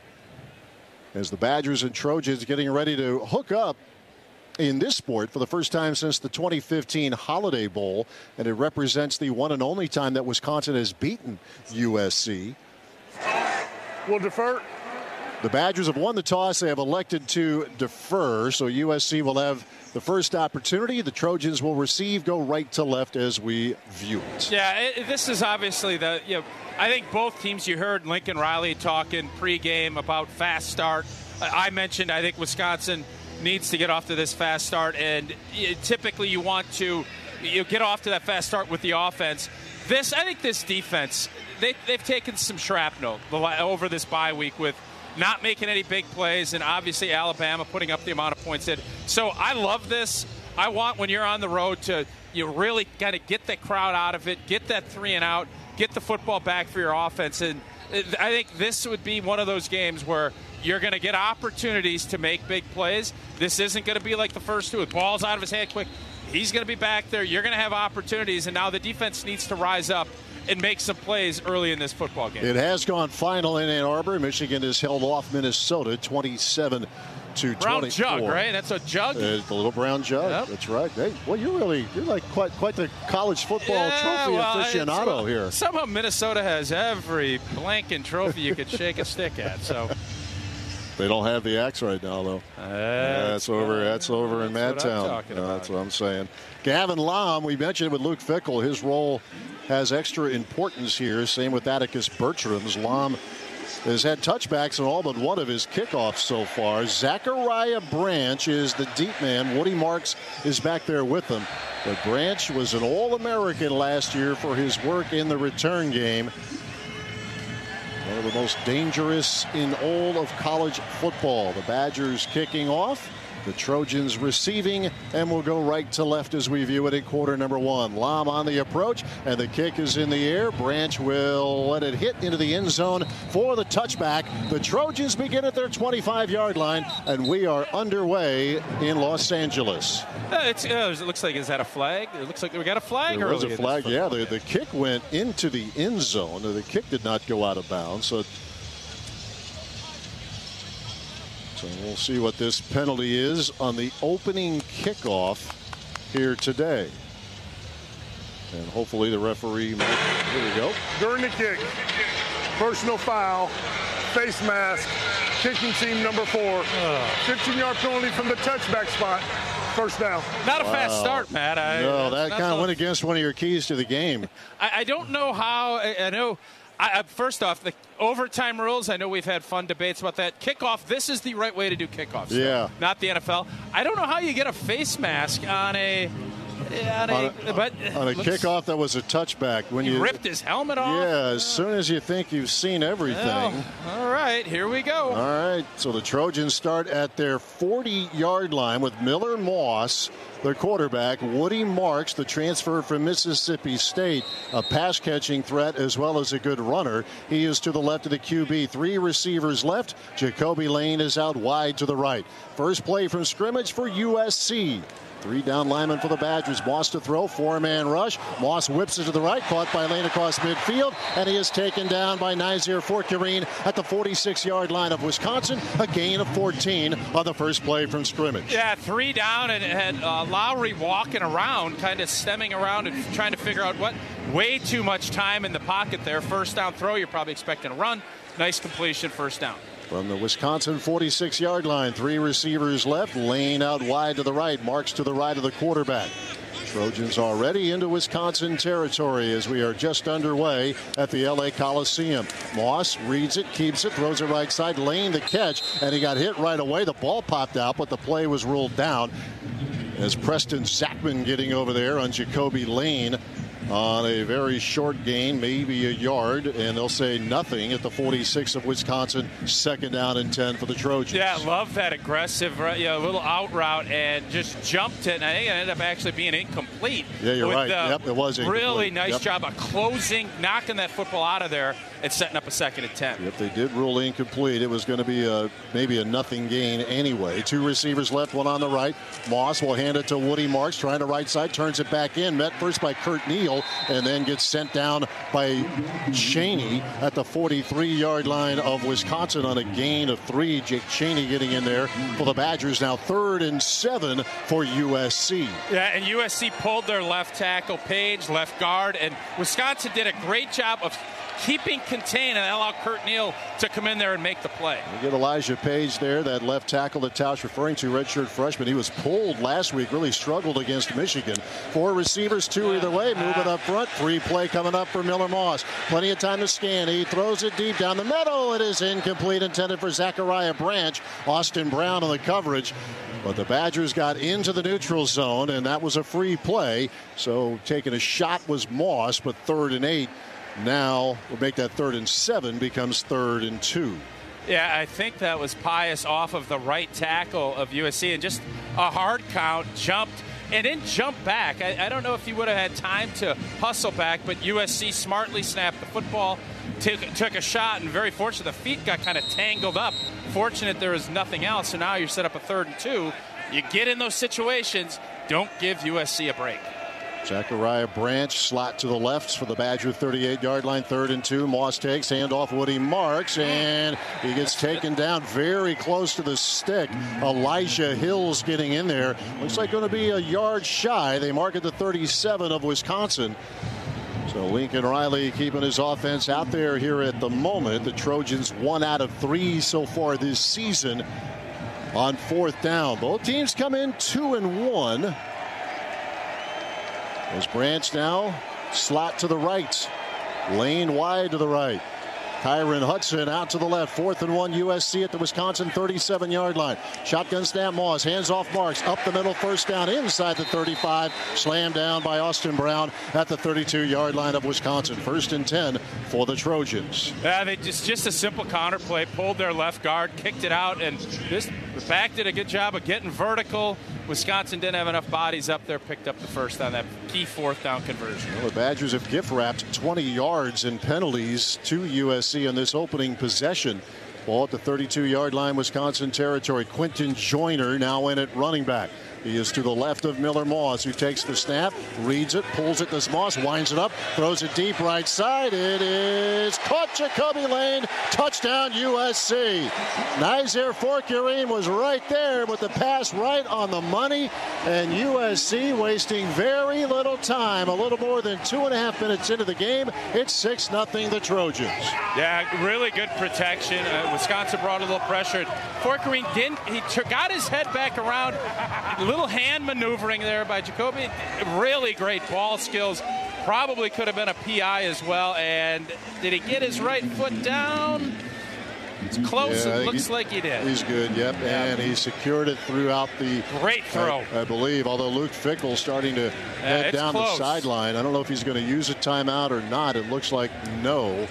as the Badgers and Trojans getting ready to hook up in this sport for the first time since the 2015 Holiday Bowl, and it represents the one and only time that Wisconsin has beaten USC. We'll defer. The Badgers have won the toss. They have elected to defer, so USC will have the first opportunity. The Trojans will receive, go right to left as we view it. Yeah, this is obviously I think both teams, you heard Lincoln Riley talking pregame about fast start. I mentioned I think Wisconsin needs to get off to this fast start, and typically you want to get off to that fast start with the offense. I think this defense, they've taken some shrapnel over this bye week with not making any big plays, and obviously Alabama putting up the amount of points. So I love this. I want, when you're on the road, to really kind of get the crowd out of it, get that 3 and out, get the football back for your offense. And I think this would be one of those games where you're going to get opportunities to make big plays. This isn't going to be like the first two with balls out of his hand quick. He's going to be back there. You're going to have opportunities, and now the defense needs to rise up and make some plays early in this football game. It has gone final in Ann Arbor. Michigan has held off Minnesota 27-24. Brown jug, right? That's a jug. The little brown jug. Yep. That's right. Hey, well, you're like quite the college football trophy aficionado here. Somehow Minnesota has every blanking trophy you could shake a stick at. So they don't have the axe right now, though. That's over in Madtown. That's what I'm saying. Gavin Lom, we mentioned with Luke Fickell, his role has extra importance here. Same with Atticus Bertram's. Lom has had touchbacks on all but one of his kickoffs so far. Zachariah Branch is the deep man. Woody Marks is back there with him. But Branch was an All-American last year for his work in the return game. One of the most dangerous in all of college football. The Badgers kicking off. The Trojans receiving, and we'll go right to left as we view it in quarter number one. Lom on the approach, and the kick is in the air. Branch will let it hit into the end zone for the touchback. The Trojans begin at their 25-yard line, and we are underway in Los Angeles. It looks like, is that a flag? It looks like we got a flag. There was a flag, yeah. The kick went into the end zone. The kick did not go out of bounds, so we'll see what this penalty is on the opening kickoff here today. And hopefully the referee here we go. During the kick, personal foul, face mask, kicking team number 4. 15-yard penalty from the touchback spot. First down. Not a fast start, Matt. No, that kind of went against one of your keys to the game. I don't know how. I know. First off, the overtime rules, I know we've had fun debates about that. Kickoff, this is the right way to do kickoffs. Yeah. Not the NFL. I don't know how you get a face mask on a kickoff that was a touchback. When you ripped his helmet off? Yeah, as soon as you think you've seen everything. Well, all right, here we go. All right, so the Trojans start at their 40-yard line with Miller Moss, the quarterback. Woody Marks, the transfer from Mississippi State, a pass-catching threat as well as a good runner. He is to the left of the QB. 3 receivers left. Jacoby Lane is out wide to the right. First play from scrimmage for USC. 3 down linemen for the Badgers. Moss to throw. 4-man rush. Moss whips it to the right. Caught by Lane across midfield. And he is taken down by Nazir Forkurine at the 46-yard line of Wisconsin. A gain of 14 on the first play from scrimmage. Yeah, 3 down and Lowry walking around, kind of stemming around and trying to figure out what. Way too much time in the pocket there. First down throw. You're probably expecting a run. Nice completion. First down. From the Wisconsin 46-yard line, 3 receivers left. Lane out wide to the right. Marks to the right of the quarterback. Trojans already into Wisconsin territory as we are just underway at the LA Coliseum. Moss reads it, keeps it, throws it right side. Lane the catch, and he got hit right away. The ball popped out, but the play was ruled down. as Preston Zachman getting over there on Jacoby Lane on a very short gain, maybe a yard, and they'll say nothing at the 46 of Wisconsin. 2nd down and 10 for the Trojans. Yeah, I love that aggressive, little out route, and just jumped it, and I think it ended up actually being incomplete. Yeah, you're right. Yep, it was incomplete. Really nice job of closing, knocking that football out of there, and setting up a 2nd and 10. Yep, they did rule incomplete. It was going to be maybe a nothing gain anyway. 2 receivers left, one on the right. Moss will hand it to Woody Marks, trying to right side, turns it back in, met first by Kurt Neal, and then gets sent down by Cheney at the 43-yard line of Wisconsin on a gain of 3. Jake Cheney getting in there for the Badgers. Now 3rd and 7 for USC. Yeah, and USC pulled their left tackle, Page, left guard, and Wisconsin did a great job of keeping contained and allow Kurt Neal to come in there and make the play. We get Elijah Page there, that left tackle that Tausch referring to, redshirt freshman. He was pulled last week, really struggled against Michigan. 4 receivers, 2 either way, move it up front. 3 play coming up for Miller Moss. Plenty of time to scan. He throws it deep down the middle. It is incomplete, intended for Zachariah Branch. Austin Brown on the coverage. But the Badgers got into the neutral zone, and that was a free play. So taking a shot was Moss, but 3rd and 8. Now we'll make that 3rd and 7 becomes 3rd and 2. Yeah, I think that was Pius off of the right tackle of USC, and just a hard count, jumped, and then jumped back. I don't know if he would have had time to hustle back, but USC smartly snapped the football, took a shot, and very fortunate the feet got kind of tangled up. Fortunate there was nothing else, so now you're set up a 3rd and 2. You get in those situations, don't give USC a break. Zachariah Branch slot to the left for the Badger 38-yard line. 3rd and 2. Moss takes, handoff Woody Marks, and he gets taken down very close to the stick. Elijah Hills getting in there. Looks like going to be a yard shy. They mark at the 37 of Wisconsin. So Lincoln Riley keeping his offense out there here at the moment. The Trojans 1 out of 3 so far this season on 4th down. Both teams come in 2 and 1. As Branch now slot to the right, lane wide to the right. Kyron Hudson out to the left. 4th and 1 USC at the Wisconsin 37-yard line. Shotgun snap Moss, hands off Marks, up the middle, 1st down inside the 35. Slammed down by Austin Brown at the 32-yard line of Wisconsin. 1st and 10 for the Trojans. Yeah, they just a simple counter play, pulled their left guard, kicked it out, and the back did a good job of getting vertical. Wisconsin didn't have enough bodies up there, picked up the first on that key 4th down conversion. Well, the Badgers have gift-wrapped 20 yards in penalties to USC on this opening possession. Ball at the 32-yard line, Wisconsin territory. Quentin Joyner now in at running back. He is to the left of Miller Moss, who takes the snap, reads it, pulls it to Moss, winds it up, throws it deep right side. It is caught, Jacoby Lane. Touchdown, USC. Nizer Forkerim was right there with the pass right on the money. And USC wasting very little time, a little more than 2.5 minutes into the game. It's 6-0 the Trojans. Yeah, really good protection. Wisconsin brought a little pressure. Forkerim got his head back around. Little hand maneuvering there by Jacoby. Really great ball skills. Probably could have been a PI as well. And did he get his right foot down? It's close. Yeah, it looks like he did. He's good, yep. Yeah. And he secured it throughout the great throw. I believe, although Luke Fickell starting to head down close. The sideline. I don't know if he's going to use a timeout or not. It looks like no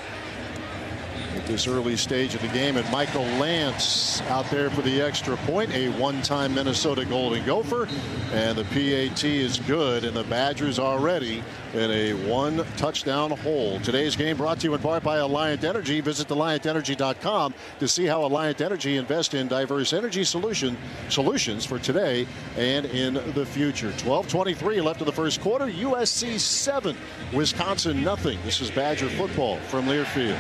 at this early stage of the game. And Michael Lance out there for the extra point, a one-time Minnesota Golden Gopher, and the PAT is good, and the Badgers already in a 1-touchdown hole. Today's game brought to you in part by Alliant Energy. Visit AlliantEnergy.com to see how Alliant Energy invests in diverse energy solutions for today and in the future. 12:23 left in the first quarter. USC 7, Wisconsin nothing. This is Badger football from Learfield.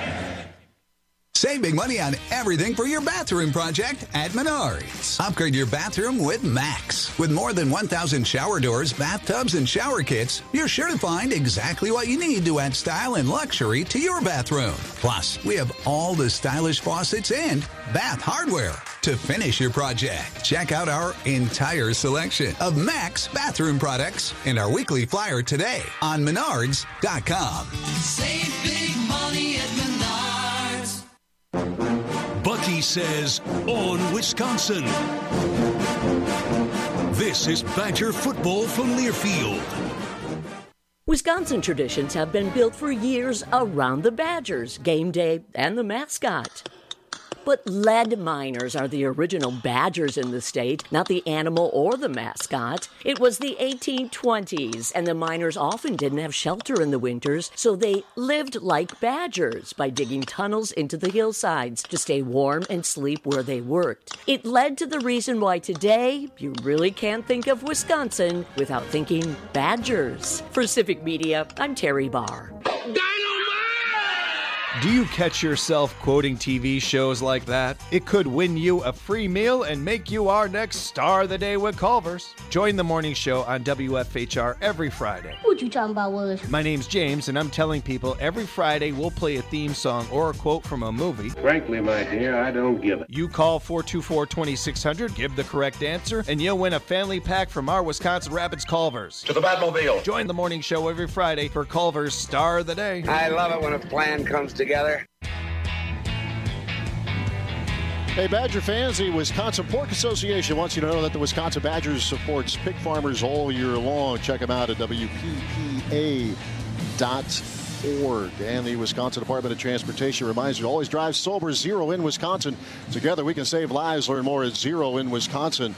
Save big money on everything for your bathroom project at Menards. Upgrade your bathroom with Max. With more than 1,000 shower doors, bathtubs, and shower kits, you're sure to find exactly what you need to add style and luxury to your bathroom. Plus, we have all the stylish faucets and bath hardware to finish your project. Check out our entire selection of Max bathroom products and our weekly flyer today on Menards.com. Save big money at Menards. Bucky says on Wisconsin. This is Badger football from Learfield. Wisconsin traditions have been built for years around the Badgers, game day, and the mascot. But lead miners are the original Badgers in the state, not the animal or the mascot. It was the 1820s, and the miners often didn't have shelter in the winters, so they lived like Badgers by digging tunnels into the hillsides to stay warm and sleep where they worked. It led to the reason why today you really can't think of Wisconsin without thinking Badgers. For Civic Media, I'm Terry Barr. Do you catch yourself quoting TV shows like that? It could win you a free meal and make you our next star of the day with Culver's. Join the morning show on WFHR every Friday. What you talking about, Willis? My name's James, and I'm telling people every Friday we'll play a theme song or a quote from a movie. Frankly, my dear, I don't give it. You call 424-2600, give the correct answer, and you'll win a family pack from our Wisconsin Rapids Culver's. To the Batmobile. Join the morning show every Friday for Culver's Star of the Day. I love it when a plan comes together. Hey, Badger fans, the Wisconsin Pork Association wants you to know that the Wisconsin Badgers supports pig farmers all year long. Check them out at WPPA.org. And the Wisconsin Department of Transportation reminds you to always drive sober. Zero in Wisconsin. Together we can save lives. Learn more at zeroinwisconsin.gov.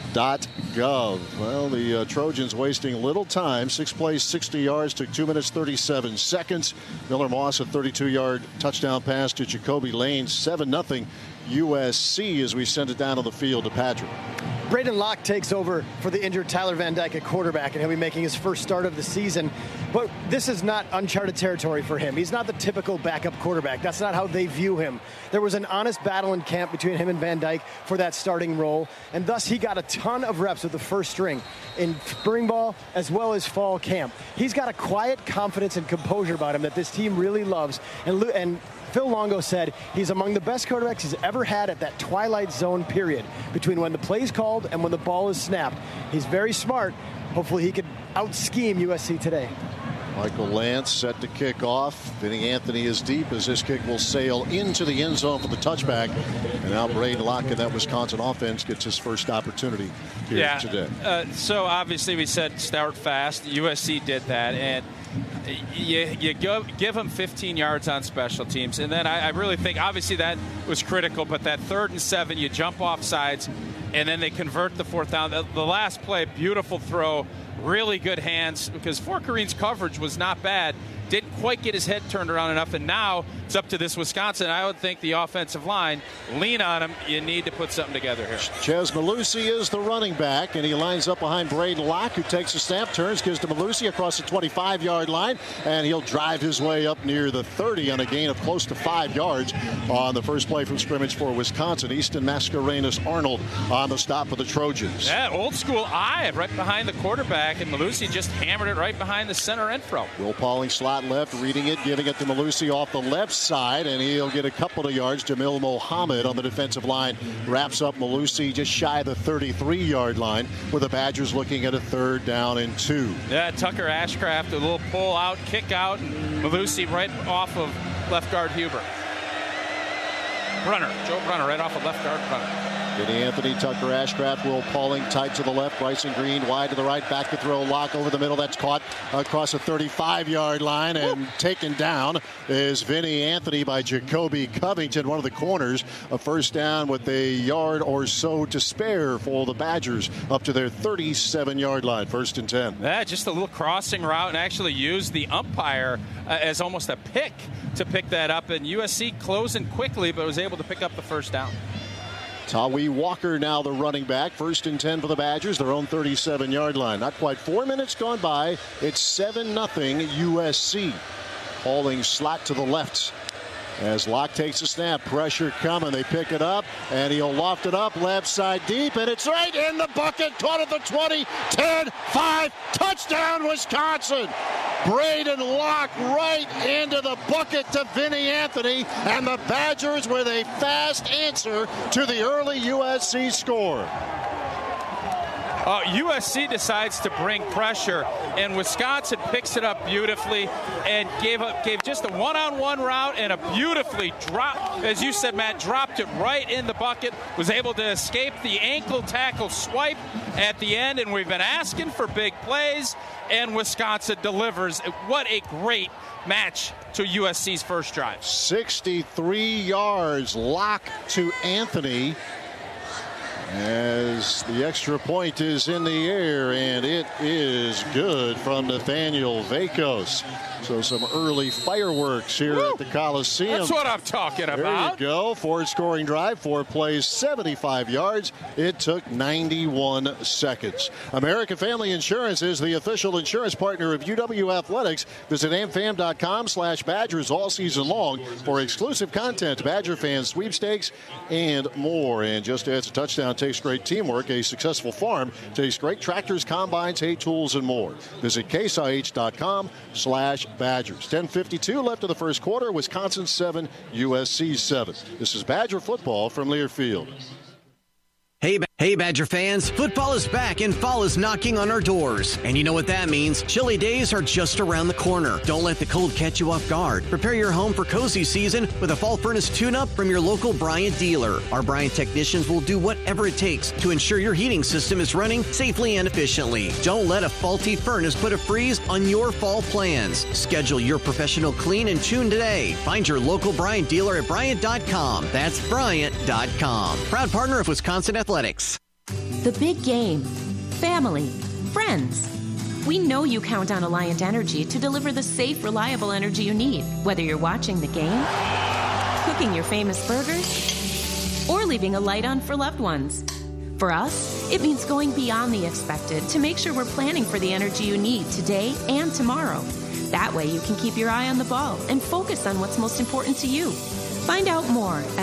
Well, the Trojans wasting little time. 6 plays, 60 yards, took 2 minutes, 37 seconds. Miller Moss, a 32-yard touchdown pass to Jacoby Lane. 7-0 USC as we send it down on the field to Patrick. Braden Locke takes over for the injured Tyler Van Dyke at quarterback, and he'll be making his first start of the season. But this is not uncharted territory for him. He's not the typical backup quarterback. That's not how they view him. There was an honest battle in camp between him and Van Dyke for that starting role, and thus he got a ton of reps with the first string in spring ball as well as fall camp. He's got a quiet confidence and composure about him that this team really loves, and Phil Longo said he's among the best quarterbacks he's ever had at that twilight zone period between when the play's called and when the ball is snapped. He's very smart. Hopefully he could out-scheme USC today. Michael Lance set to kick off. Vinny Anthony is deep as this kick will sail into the end zone for the touchback. And now Braden Locke in that Wisconsin offense gets his first opportunity here today. So obviously we said start fast. USC did that. And you give them 15 yards on special teams. And then I really think, obviously, that was critical. But that 3rd and 7, you jump off sides, and then they convert the 4th down. The last play, beautiful throw, really good hands, because Fort Green's coverage was not bad. Didn't quite get his head turned around enough, and now it's up to this Wisconsin. I would think the offensive line, lean on him. You need to put something together here. Ches Malusi is the running back, and he lines up behind Braden Locke, who takes a snap, turns, gives to Malusi across the 25-yard line, and he'll drive his way up near the 30 on a gain of close to 5 yards on the first play from scrimmage for Wisconsin. Easton Mascarenas Arnold on the stop for the Trojans. That old school eye right behind the quarterback, and Malusi just hammered it right behind the center end throw. Will Pauling slot left, reading it, giving it to Malusi off the left side, and he'll get a couple of yards. Jamil Mohammed on the defensive line wraps up Malusi just shy of the 33-yard line, with the Badgers looking at a 3rd down and 2. Yeah, Tucker Ashcraft, a little pull out, kick out, and Malusi right off of left guard Huber. Joe Brunner right off of left guard Brunner. Vinny Anthony, Tucker Ashcraft, Will Pauling tight to the left, Bryson Green wide to the right, back to throw, Locke over the middle. That's caught across the 35-yard line, and taken down is Vinny Anthony by Jacoby Covington, one of the corners. A first down with a yard or so to spare for the Badgers up to their 37-yard line, 1st and 10. Yeah, just a little crossing route, and actually used the umpire as almost a pick to pick that up, and USC closing quickly, but was able to pick up the first down. Tawee Walker now the running back. 1st and 10 for the Badgers, their own 37-yard line. Not quite 4 minutes gone by. It's 7-0 USC. Pauling slot to the left. As Locke takes a snap, pressure coming, they pick it up, and he'll loft it up, left side deep, and it's right in the bucket, caught at the 20, 10, 5, touchdown Wisconsin! Braden Locke right into the bucket to Vinny Anthony, and the Badgers with a fast answer to the early USC score. USC decides to bring pressure, and Wisconsin picks it up beautifully and gave just a one-on-one route and a beautifully dropped, as you said, Matt, dropped it right in the bucket, was able to escape the ankle tackle swipe at the end, and we've been asking for big plays, and Wisconsin delivers. What a great match to USC's first drive. 63 yards, Locke to Anthony, as the extra point is in the air, and it is good from Nathaniel Vakos. So some early fireworks here at the Coliseum. That's what I'm talking about. There you go. Ford scoring drive, 4 plays, 75 yards. It took 91 seconds. American Family Insurance is the official insurance partner of UW Athletics. Visit amfam.com/Badgers all season long for exclusive content, Badger fans, sweepstakes, and more. And just as a touchdown takes great teamwork, a successful farm takes great tractors, combines, hay tools, and more. Visit caseih.com/Badgers. 10:52 left of the first quarter. Wisconsin 7, USC 7. This is Badger football from Learfield. Hey, Badger fans, football is back and fall is knocking on our doors. And you know what that means. Chilly days are just around the corner. Don't let the cold catch you off guard. Prepare your home for cozy season with a fall furnace tune-up from your local Bryant dealer. Our Bryant technicians will do whatever it takes to ensure your heating system is running safely and efficiently. Don't let a faulty furnace put a freeze on your fall plans. Schedule your professional clean and tune today. Find your local Bryant dealer at Bryant.com. That's Bryant.com. Proud partner of Wisconsin Athletics. The big game. Family. Friends. We know you count on Alliant Energy to deliver the safe, reliable energy you need, whether you're watching the game, cooking your famous burgers, or leaving a light on for loved ones. For us, it means going beyond the expected to make sure we're planning for the energy you need today and tomorrow. That way you can keep your eye on the ball and focus on what's most important to you. Find out more at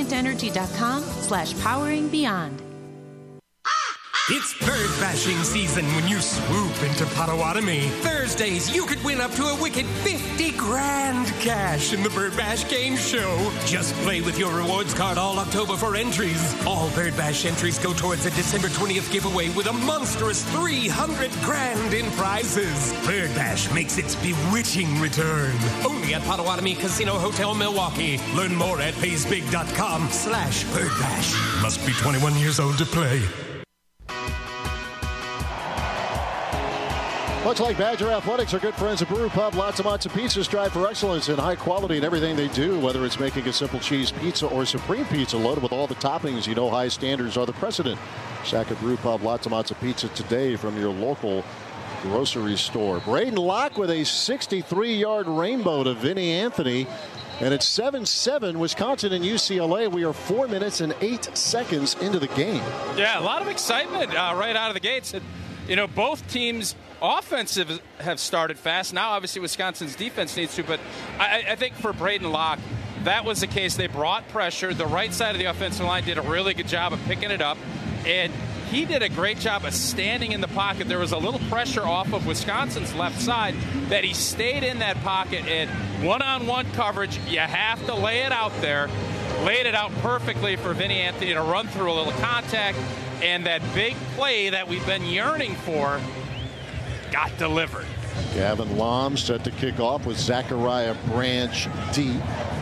AlliantEnergy.com/poweringbeyond. It's bird bashing season when you swoop into Potawatomi. Thursdays, you could win up to a wicked 50 grand cash in the Bird Bash Game Show. Just play with your rewards card all October for entries. All Bird Bash entries go towards a December 20th giveaway with a monstrous 300 grand in prizes. Bird Bash makes its bewitching return. Only at Potawatomi Casino Hotel, Milwaukee. Learn more at paysbig.com/birdbash. Must be 21 years old to play. Much like Badger Athletics, our good friends at Brew Pub, lots and lots of pizzas strive for excellence and high quality in everything they do, whether it's making a simple cheese pizza or supreme pizza loaded with all the toppings. You know high standards are the precedent. Sack at Brew Pub, lots and lots of pizza today from your local grocery store. Braden Locke with a 63-yard rainbow to Vinny Anthony. And it's 7-7, Wisconsin and UCLA. We are 4 minutes and 8 seconds into the game. Yeah, a lot of excitement right out of the gates. You know, both teams' offensive have started fast. Now, obviously, Wisconsin's defense needs to. But I think for Braden Locke, that was the case. They brought pressure. The right side of the offensive line did a really good job of picking it up. And he did a great job of standing in the pocket. There was a little pressure off of Wisconsin's left side that he stayed in that pocket. And one-on-one coverage, you have to lay it out there. Laid it out perfectly for Vinny Anthony to run through a little contact. And that big play that we've been yearning for got delivered. Gavin Lom set to kick off with Zachariah Branch deep.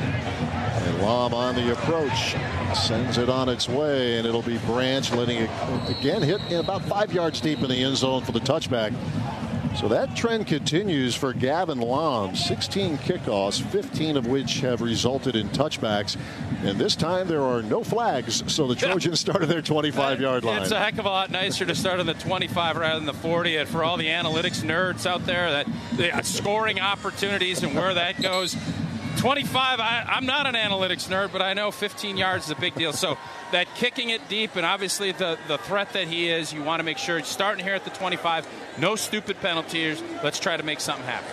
And Lom on the approach. Sends it on its way, and it'll be Branch letting it again hit in about 5 yards deep in the end zone for the touchback. So that trend continues for Gavin Lom. 16 kickoffs, 15 of which have resulted in touchbacks. And this time there are no flags, so the Trojans started their 25-yard line. It's a heck of a lot nicer to start on the 25 rather than the 40. And for all the analytics nerds out there, that the scoring opportunities and where that goes. 25, I'm not an analytics nerd, but I know 15 yards is a big deal. So that kicking it deep, and obviously the threat that he is, you want to make sure he's starting here at the 25. No stupid penalties. Let's try to make something happen.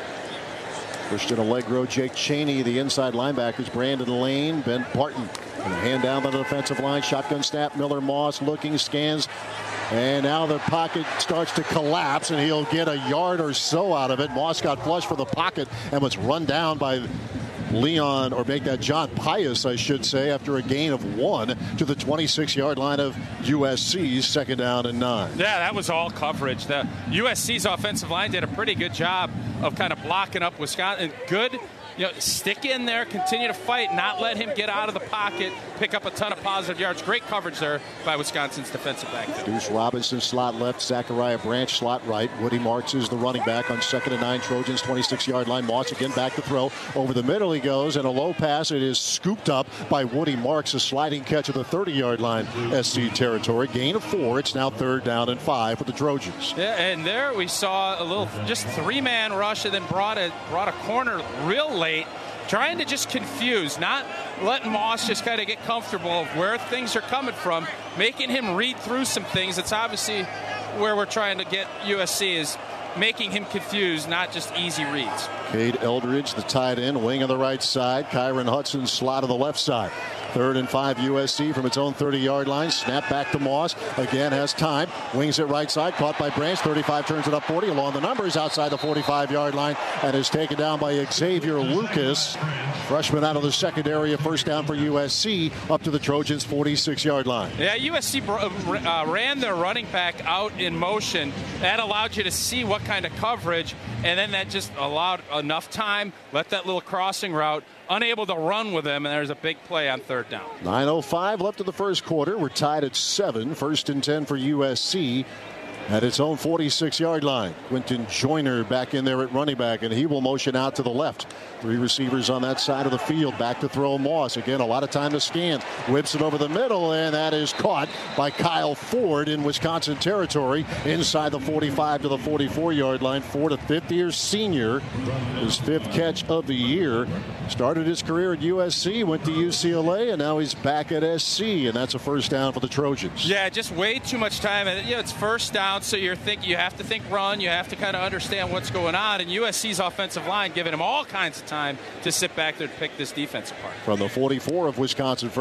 Christian Allegro, Jake Chaney, the inside linebackers, Brandon Lane, Ben Parton. And a hand down the defensive line, shotgun snap, Miller Moss looking, scans. And now the pocket starts to collapse, and he'll get a yard or so out of it. Moss got flush for the pocket and was run down by John Pius, I should say, after a gain of 1 to the 26-yard line of USC's 2nd down and 9. Yeah, that was all coverage. The USC's offensive line did a pretty good job of kind of blocking up Wisconsin. Good. Stick in there, continue to fight, not let him get out of the pocket, pick up a ton of positive yards. Great coverage there by Wisconsin's defensive back. Deuce Robinson slot left, Zachariah Branch slot right. Woody Marks is the running back on 2nd and 9, Trojans 26-yard line. Moss again back to throw. Over the middle he goes, and a low pass. It is scooped up by Woody Marks, a sliding catch at the 30-yard line, SC territory. Gain of 4. It's now 3rd down and 5 for the Trojans. Yeah, and there we saw a little just 3-man rush, and then brought a corner real late, trying to just confuse, not letting Moss just kind of get comfortable of where things are coming from, making him read through some things. It's obviously where we're trying to get USC, is making him confused, not just easy reads. Cade Eldridge, the tight end, wing on the right side. Kyron Hudson, slot on the left side. 3rd and 5 USC from its own 30-yard line. Snap back to Moss. Again has time. Wings it right side. Caught by Branch. 35 turns it up 40. Along the numbers outside the 45-yard line. And is taken down by Xavier Lucas. Freshman out of the secondary. A first down for USC up to the Trojans' 46-yard line. Yeah, USC ran their running back out in motion. That allowed you to see what kind of coverage. And then that just allowed enough time. Let that little crossing route. Unable to run with him, and there's a big play on 3rd down. 9:05 left in the first quarter. We're tied at 7. 1st and 10 for USC at its own 46-yard line. Quinton Joyner back in there at running back, and he will motion out to the left. 3 receivers on that side of the field. Back to throw Moss. Again, a lot of time to scan. Whips it over the middle, and that is caught by Kyle Ford in Wisconsin territory inside the 45 to the 44-yard line. Ford, a 5th-year senior, his 5th catch of the year. Started his career at USC, went to UCLA, and now he's back at SC, and that's a first down for the Trojans. Yeah, just way too much time. It's first down, so you have to think run. You have to kind of understand what's going on, and USC's offensive line giving him all kinds of time to sit back there to pick this defense apart. From the 44 of Wisconsin,